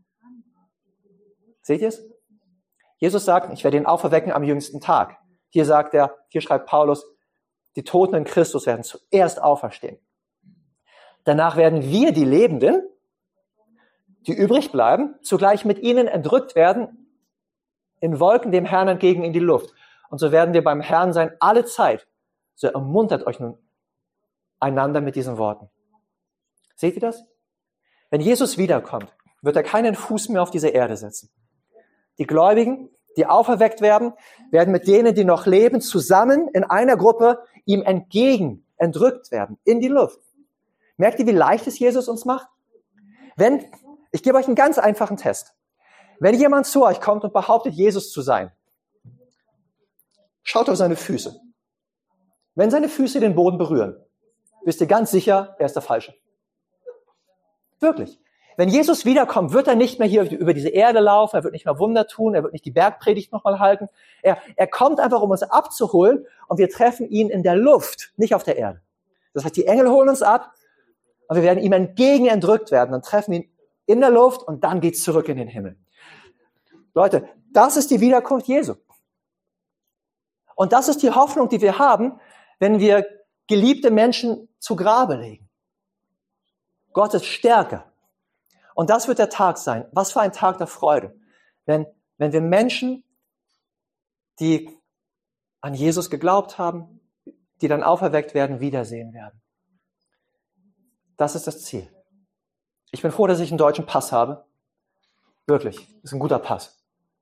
Seht ihr es? Jesus sagt, ich werde ihn auferwecken am jüngsten Tag. Hier schreibt Paulus, die Toten in Christus werden zuerst auferstehen. Danach werden wir, die Lebenden, die übrig bleiben, zugleich mit ihnen entrückt werden, in Wolken dem Herrn entgegen in die Luft. Und so werden wir beim Herrn sein alle Zeit. So ermuntert euch nun einander mit diesen Worten. Seht ihr das? Wenn Jesus wiederkommt, wird er keinen Fuß mehr auf diese Erde setzen. Die Gläubigen, die auferweckt werden, werden mit denen, die noch leben, zusammen in einer Gruppe ihm entgegen entrückt werden, in die Luft. Merkt ihr, wie leicht es Jesus uns macht? Ich gebe euch einen ganz einfachen Test. Wenn jemand zu euch kommt und behauptet, Jesus zu sein, schaut auf seine Füße. Wenn seine Füße den Boden berühren, wisst ihr ganz sicher, er ist der Falsche. Wirklich. Wenn Jesus wiederkommt, wird er nicht mehr hier über diese Erde laufen, er wird nicht mehr Wunder tun, er wird nicht die Bergpredigt nochmal halten. Er kommt einfach, um uns abzuholen und wir treffen ihn in der Luft, nicht auf der Erde. Das heißt, die Engel holen uns ab und wir werden ihm entgegen entrückt werden. Dann treffen wir ihn in der Luft und dann geht's zurück in den Himmel. Leute, das ist die Wiederkunft Jesu. Und das ist die Hoffnung, die wir haben, wenn wir geliebte Menschen zu Grabe legen. Gott ist stärker. Und das wird der Tag sein. Was für ein Tag der Freude. Wenn wir Menschen, die an Jesus geglaubt haben, die dann auferweckt werden, wiedersehen werden. Das ist das Ziel. Ich bin froh, dass ich einen deutschen Pass habe. Wirklich, ist ein guter Pass.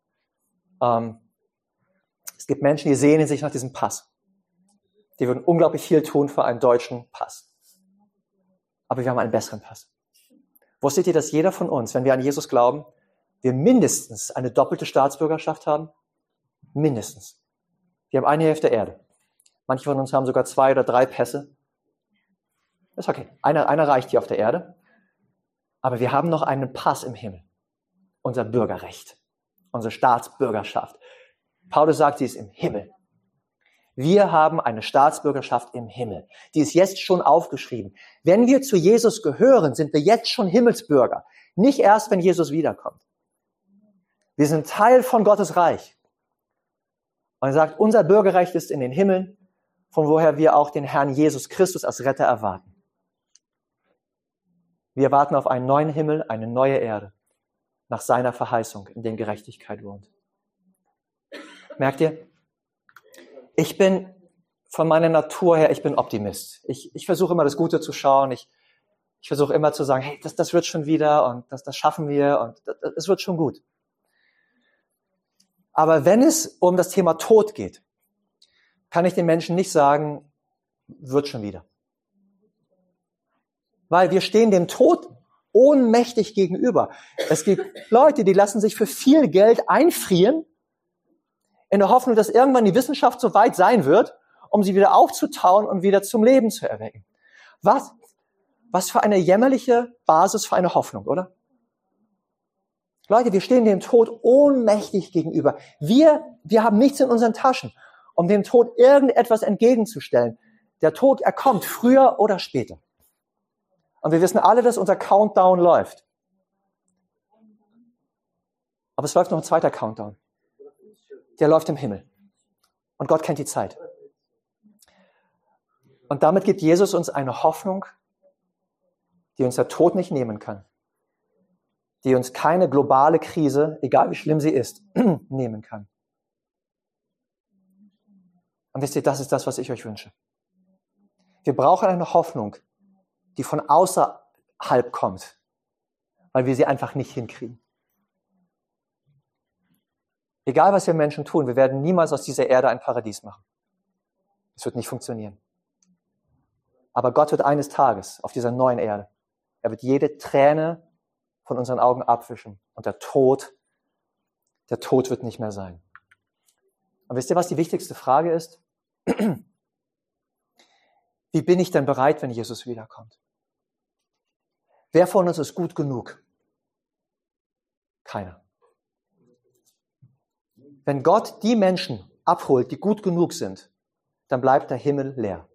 Es gibt Menschen, die sehnen sich nach diesem Pass. Die würden unglaublich viel tun für einen deutschen Pass. Aber wir haben einen besseren Pass. Wusstet ihr, dass jeder von uns, wenn wir an Jesus glauben, wir mindestens eine doppelte Staatsbürgerschaft haben? Mindestens. Wir haben eine Hälfte der Erde. Manche von uns haben sogar 2 oder 3 Pässe. Ist okay. Einer reicht hier auf der Erde. Aber wir haben noch einen Pass im Himmel. Unser Bürgerrecht. Unsere Staatsbürgerschaft. Paulus sagt, sie ist im Himmel. Wir haben eine Staatsbürgerschaft im Himmel. Die ist jetzt schon aufgeschrieben. Wenn wir zu Jesus gehören, sind wir jetzt schon Himmelsbürger. Nicht erst, wenn Jesus wiederkommt. Wir sind Teil von Gottes Reich. Und er sagt, unser Bürgerrecht ist in den Himmeln, von woher wir auch den Herrn Jesus Christus als Retter erwarten. Wir warten auf einen neuen Himmel, eine neue Erde, nach seiner Verheißung, in dem Gerechtigkeit wohnt. Merkt ihr? Ich bin von meiner Natur her, ich bin Optimist. Ich versuche immer das Gute zu schauen. Ich versuche immer zu sagen, hey, das wird schon wieder und das schaffen wir und es wird schon gut. Aber wenn es um das Thema Tod geht, kann ich den Menschen nicht sagen, wird schon wieder. Weil wir stehen dem Tod ohnmächtig gegenüber. Es gibt Leute, die lassen sich für viel Geld einfrieren, in der Hoffnung, dass irgendwann die Wissenschaft so weit sein wird, um sie wieder aufzutauen und wieder zum Leben zu erwecken. Was für eine jämmerliche Basis für eine Hoffnung, oder? Leute, wir stehen dem Tod ohnmächtig gegenüber. Wir haben nichts in unseren Taschen, um dem Tod irgendetwas entgegenzustellen. Der Tod, er kommt früher oder später. Und wir wissen alle, dass unser Countdown läuft. Aber es läuft noch ein zweiter Countdown. Der läuft im Himmel. Und Gott kennt die Zeit. Und damit gibt Jesus uns eine Hoffnung, die uns der Tod nicht nehmen kann. Die uns keine globale Krise, egal wie schlimm sie ist, nehmen kann. Und wisst ihr, das ist das, was ich euch wünsche. Wir brauchen eine Hoffnung, die von außerhalb kommt, weil wir sie einfach nicht hinkriegen. Egal, was wir Menschen tun, wir werden niemals aus dieser Erde ein Paradies machen. Es wird nicht funktionieren. Aber Gott wird eines Tages auf dieser neuen Erde, er wird jede Träne von unseren Augen abwischen. Und der Tod wird nicht mehr sein. Und wisst ihr, was die wichtigste Frage ist? Wie bin ich denn bereit, wenn Jesus wiederkommt? Wer von uns ist gut genug? Keiner. Wenn Gott die Menschen abholt, die gut genug sind, dann bleibt der Himmel leer.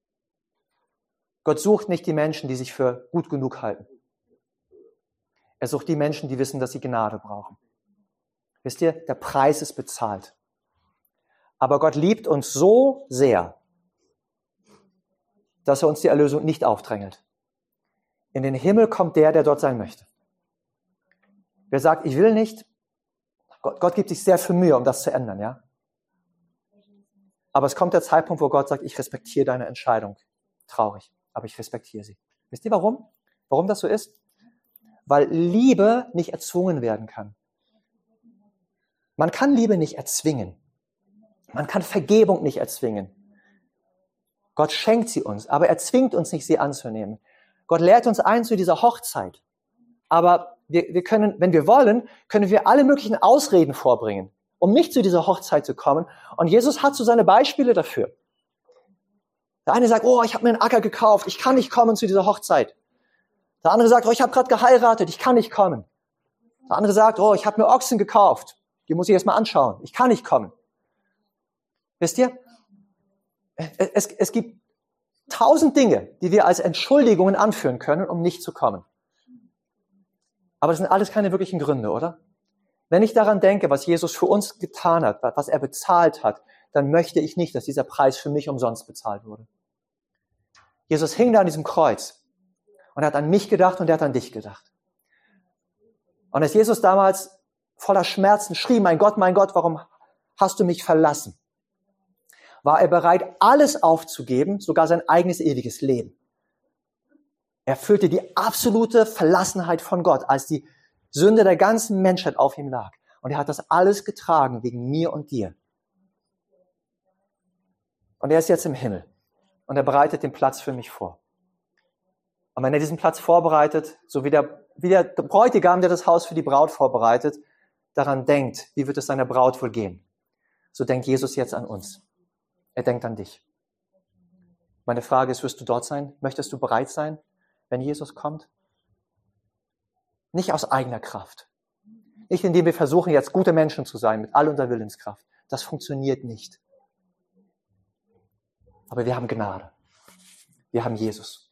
Gott sucht nicht die Menschen, die sich für gut genug halten. Er sucht die Menschen, die wissen, dass sie Gnade brauchen. Wisst ihr, der Preis ist bezahlt. Aber Gott liebt uns so sehr, dass er uns die Erlösung nicht aufdrängelt. In den Himmel kommt der dort sein möchte. Wer sagt, ich will nicht, Gott gibt sich sehr viel Mühe, um das zu ändern, ja? Aber es kommt der Zeitpunkt, wo Gott sagt, ich respektiere deine Entscheidung. Traurig, aber ich respektiere sie. Wisst ihr warum? Warum das so ist? Weil Liebe nicht erzwungen werden kann. Man kann Liebe nicht erzwingen. Man kann Vergebung nicht erzwingen. Gott schenkt sie uns, aber er zwingt uns nicht, sie anzunehmen. Gott lädt uns ein zu dieser Hochzeit. Aber wir können, wenn wir wollen, können wir alle möglichen Ausreden vorbringen, um nicht zu dieser Hochzeit zu kommen. Und Jesus hat so seine Beispiele dafür. Der eine sagt, oh, ich habe mir einen Acker gekauft, ich kann nicht kommen zu dieser Hochzeit. Der andere sagt, oh, ich habe gerade geheiratet, ich kann nicht kommen. Der andere sagt, oh, ich habe mir Ochsen gekauft, die muss ich erst mal anschauen, ich kann nicht kommen. Wisst ihr, es gibt 1000 Dinge, die wir als Entschuldigungen anführen können, um nicht zu kommen. Aber das sind alles keine wirklichen Gründe, oder? Wenn ich daran denke, was Jesus für uns getan hat, was er bezahlt hat, dann möchte ich nicht, dass dieser Preis für mich umsonst bezahlt wurde. Jesus hing da an diesem Kreuz und er hat an mich gedacht und er hat an dich gedacht. Und als Jesus damals voller Schmerzen schrie, mein Gott, warum hast du mich verlassen? War er bereit, alles aufzugeben, sogar sein eigenes ewiges Leben. Er fühlte die absolute Verlassenheit von Gott, als die Sünde der ganzen Menschheit auf ihm lag. Und er hat das alles getragen wegen mir und dir. Und er ist jetzt im Himmel. Und er bereitet den Platz für mich vor. Und wenn er diesen Platz vorbereitet, so wie der Bräutigam, der das Haus für die Braut vorbereitet, daran denkt, wie wird es seiner Braut wohl gehen, so denkt Jesus jetzt an uns. Er denkt an dich. Meine Frage ist, wirst du dort sein? Möchtest du bereit sein, wenn Jesus kommt? Nicht aus eigener Kraft. Nicht indem wir versuchen, jetzt gute Menschen zu sein, mit all unserer Willenskraft. Das funktioniert nicht. Aber wir haben Gnade. Wir haben Jesus.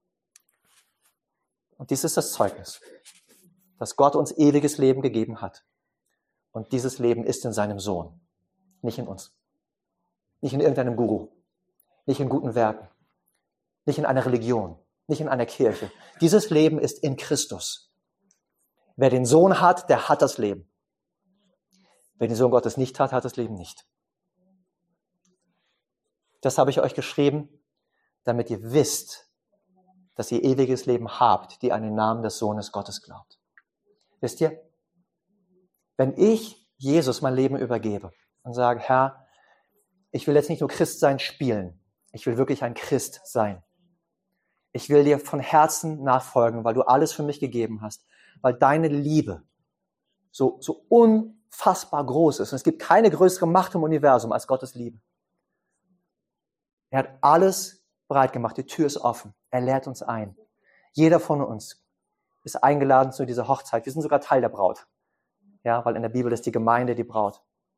Und dies ist das Zeugnis, dass Gott uns ewiges Leben gegeben hat. Und dieses Leben ist in seinem Sohn, nicht in uns. Nicht in irgendeinem Guru, nicht in guten Werken, nicht in einer Religion, nicht in einer Kirche. Dieses Leben ist in Christus. Wer den Sohn hat, der hat das Leben. Wer den Sohn Gottes nicht hat, hat das Leben nicht. Das habe ich euch geschrieben, damit ihr wisst, dass ihr ewiges Leben habt, die an den Namen des Sohnes Gottes glaubt. Wisst ihr, wenn ich Jesus mein Leben übergebe und sage, Herr, ich will jetzt nicht nur Christsein spielen, ich will wirklich ein Christ sein. Ich will dir von Herzen nachfolgen, weil du alles für mich gegeben hast, weil deine Liebe so unfassbar groß ist. Und es gibt keine größere Macht im Universum als Gottes Liebe. Er hat alles bereit gemacht, die Tür ist offen, er lädt uns ein. Jeder von uns ist eingeladen zu dieser Hochzeit. Wir sind sogar Teil der Braut. Ja, weil in der Bibel ist die Gemeinde die Braut.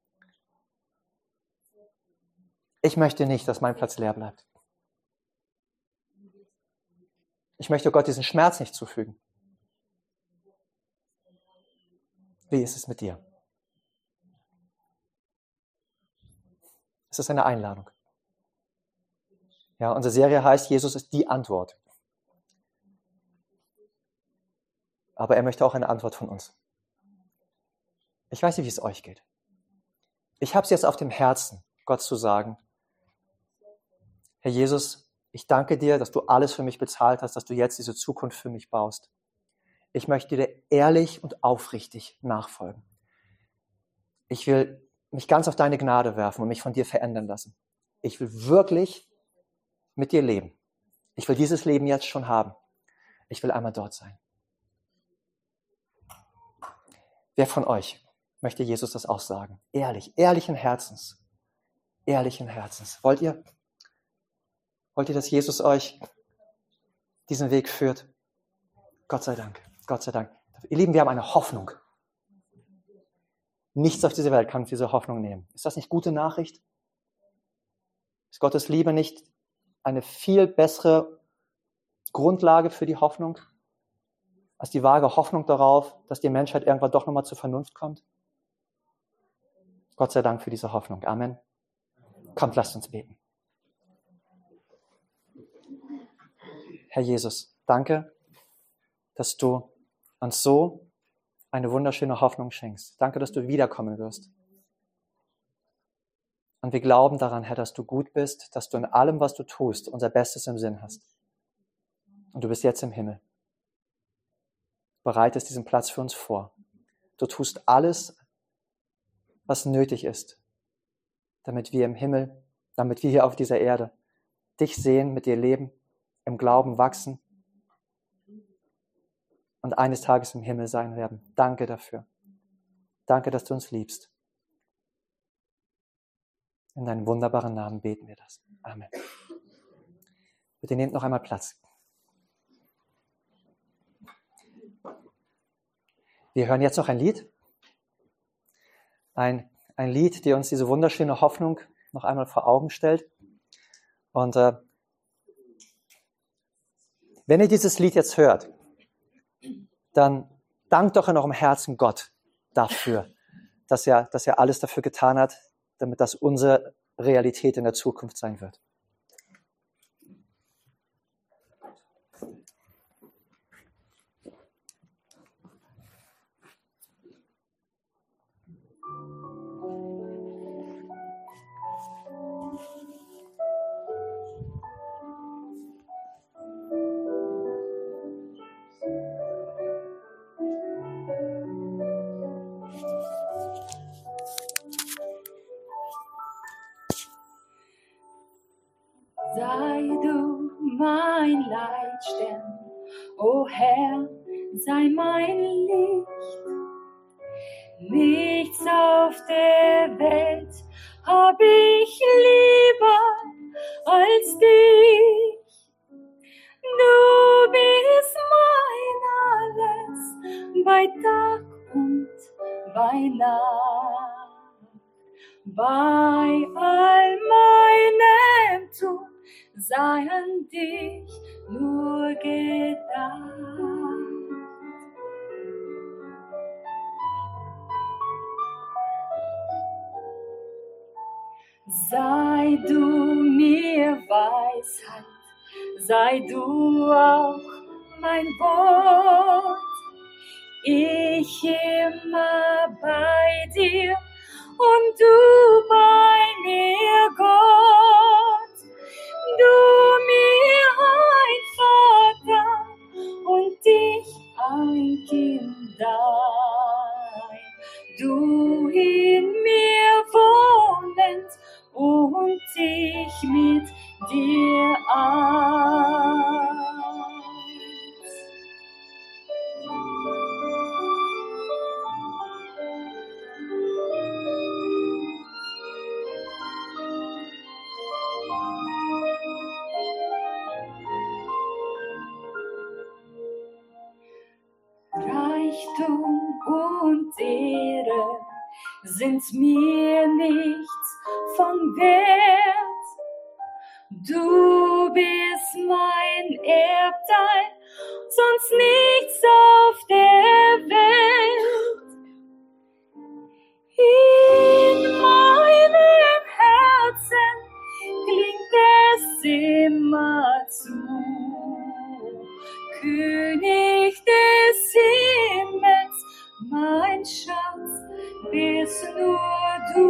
Ich möchte nicht, dass mein Platz leer bleibt. Ich möchte Gott diesen Schmerz nicht zufügen. Wie ist es mit dir? Es ist eine Einladung. Ja, unsere Serie heißt, Jesus ist die Antwort. Aber er möchte auch eine Antwort von uns. Ich weiß nicht, wie es euch geht. Ich habe es jetzt auf dem Herzen, Gott zu sagen, Herr Jesus, ich danke dir, dass du alles für mich bezahlt hast, dass du jetzt diese Zukunft für mich baust. Ich möchte dir ehrlich und aufrichtig nachfolgen. Ich will mich ganz auf deine Gnade werfen und mich von dir verändern lassen. Ich will wirklich mit dir leben. Ich will dieses Leben jetzt schon haben. Ich will einmal dort sein. Wer von euch möchte Jesus das auch sagen? Ehrlichen Herzens. Ehrlichen Herzens. Wollt ihr, dass Jesus euch diesen Weg führt? Gott sei Dank. Gott sei Dank. Ihr Lieben, wir haben eine Hoffnung. Nichts auf dieser Welt kann diese Hoffnung nehmen. Ist das nicht gute Nachricht? Ist Gottes Liebe nicht eine viel bessere Grundlage für die Hoffnung, als die vage Hoffnung darauf, dass die Menschheit irgendwann doch nochmal zur Vernunft kommt? Gott sei Dank für diese Hoffnung. Amen. Kommt, lasst uns beten. Herr Jesus, danke, dass du uns so eine wunderschöne Hoffnung schenkst. Danke, dass du wiederkommen wirst. Und wir glauben daran, Herr, dass du gut bist, dass du in allem, was du tust, unser Bestes im Sinn hast. Und du bist jetzt im Himmel. Bereitest diesen Platz für uns vor. Du tust alles, was nötig ist, damit wir im Himmel, damit wir hier auf dieser Erde dich sehen, mit dir leben, im Glauben wachsen und eines Tages im Himmel sein werden. Danke dafür. Danke, dass du uns liebst. In deinem wunderbaren Namen beten wir das. Amen. Bitte nehmt noch einmal Platz. Wir hören jetzt noch ein Lied. Ein Lied, das uns diese wunderschöne Hoffnung noch einmal vor Augen stellt. Und wenn ihr dieses Lied jetzt hört, dann dankt doch in eurem Herzen Gott dafür, dass er alles dafür getan hat, damit das unsere Realität in der Zukunft sein wird. Sei du mein Leitstern, o Herr, sei mein Licht. Nichts auf der Welt hab ich lieber als dich. Du bist mein Alles, bei Tag und bei Nacht. Bei all meinem Tun sei an dich nur gedacht. Sei du mir Weisheit, sei du auch mein Wort, ich immer bei dir und du bei mir, Gott. Du mir ein Vater und ich ein Kind dein, du in mir wohnend und ich mit dir eins. Reichtum und Ehre sind mir nichts von Wert. Du bist mein Erbteil, sonst nichts auf der Welt. In meinem Herzen klingt es immer zu. König des Himmels, mein Schatz, bist nur du.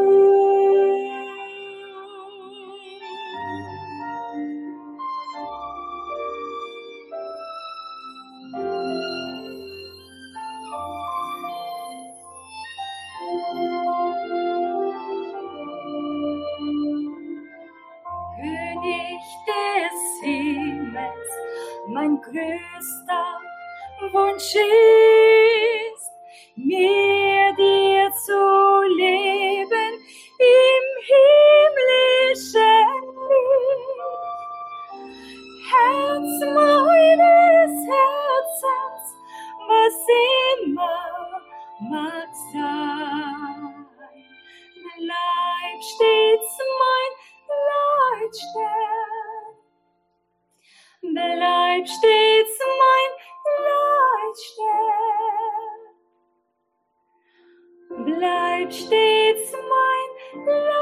König des Himmels, mein größter Wunsch ist, mir dir zu leben im himmlischen Licht. Herz meines Herzens, was immer mag sein, bleib stets mein Leitstern. Bleib stets mein Leitstern. Bleib stets mein Leitstern.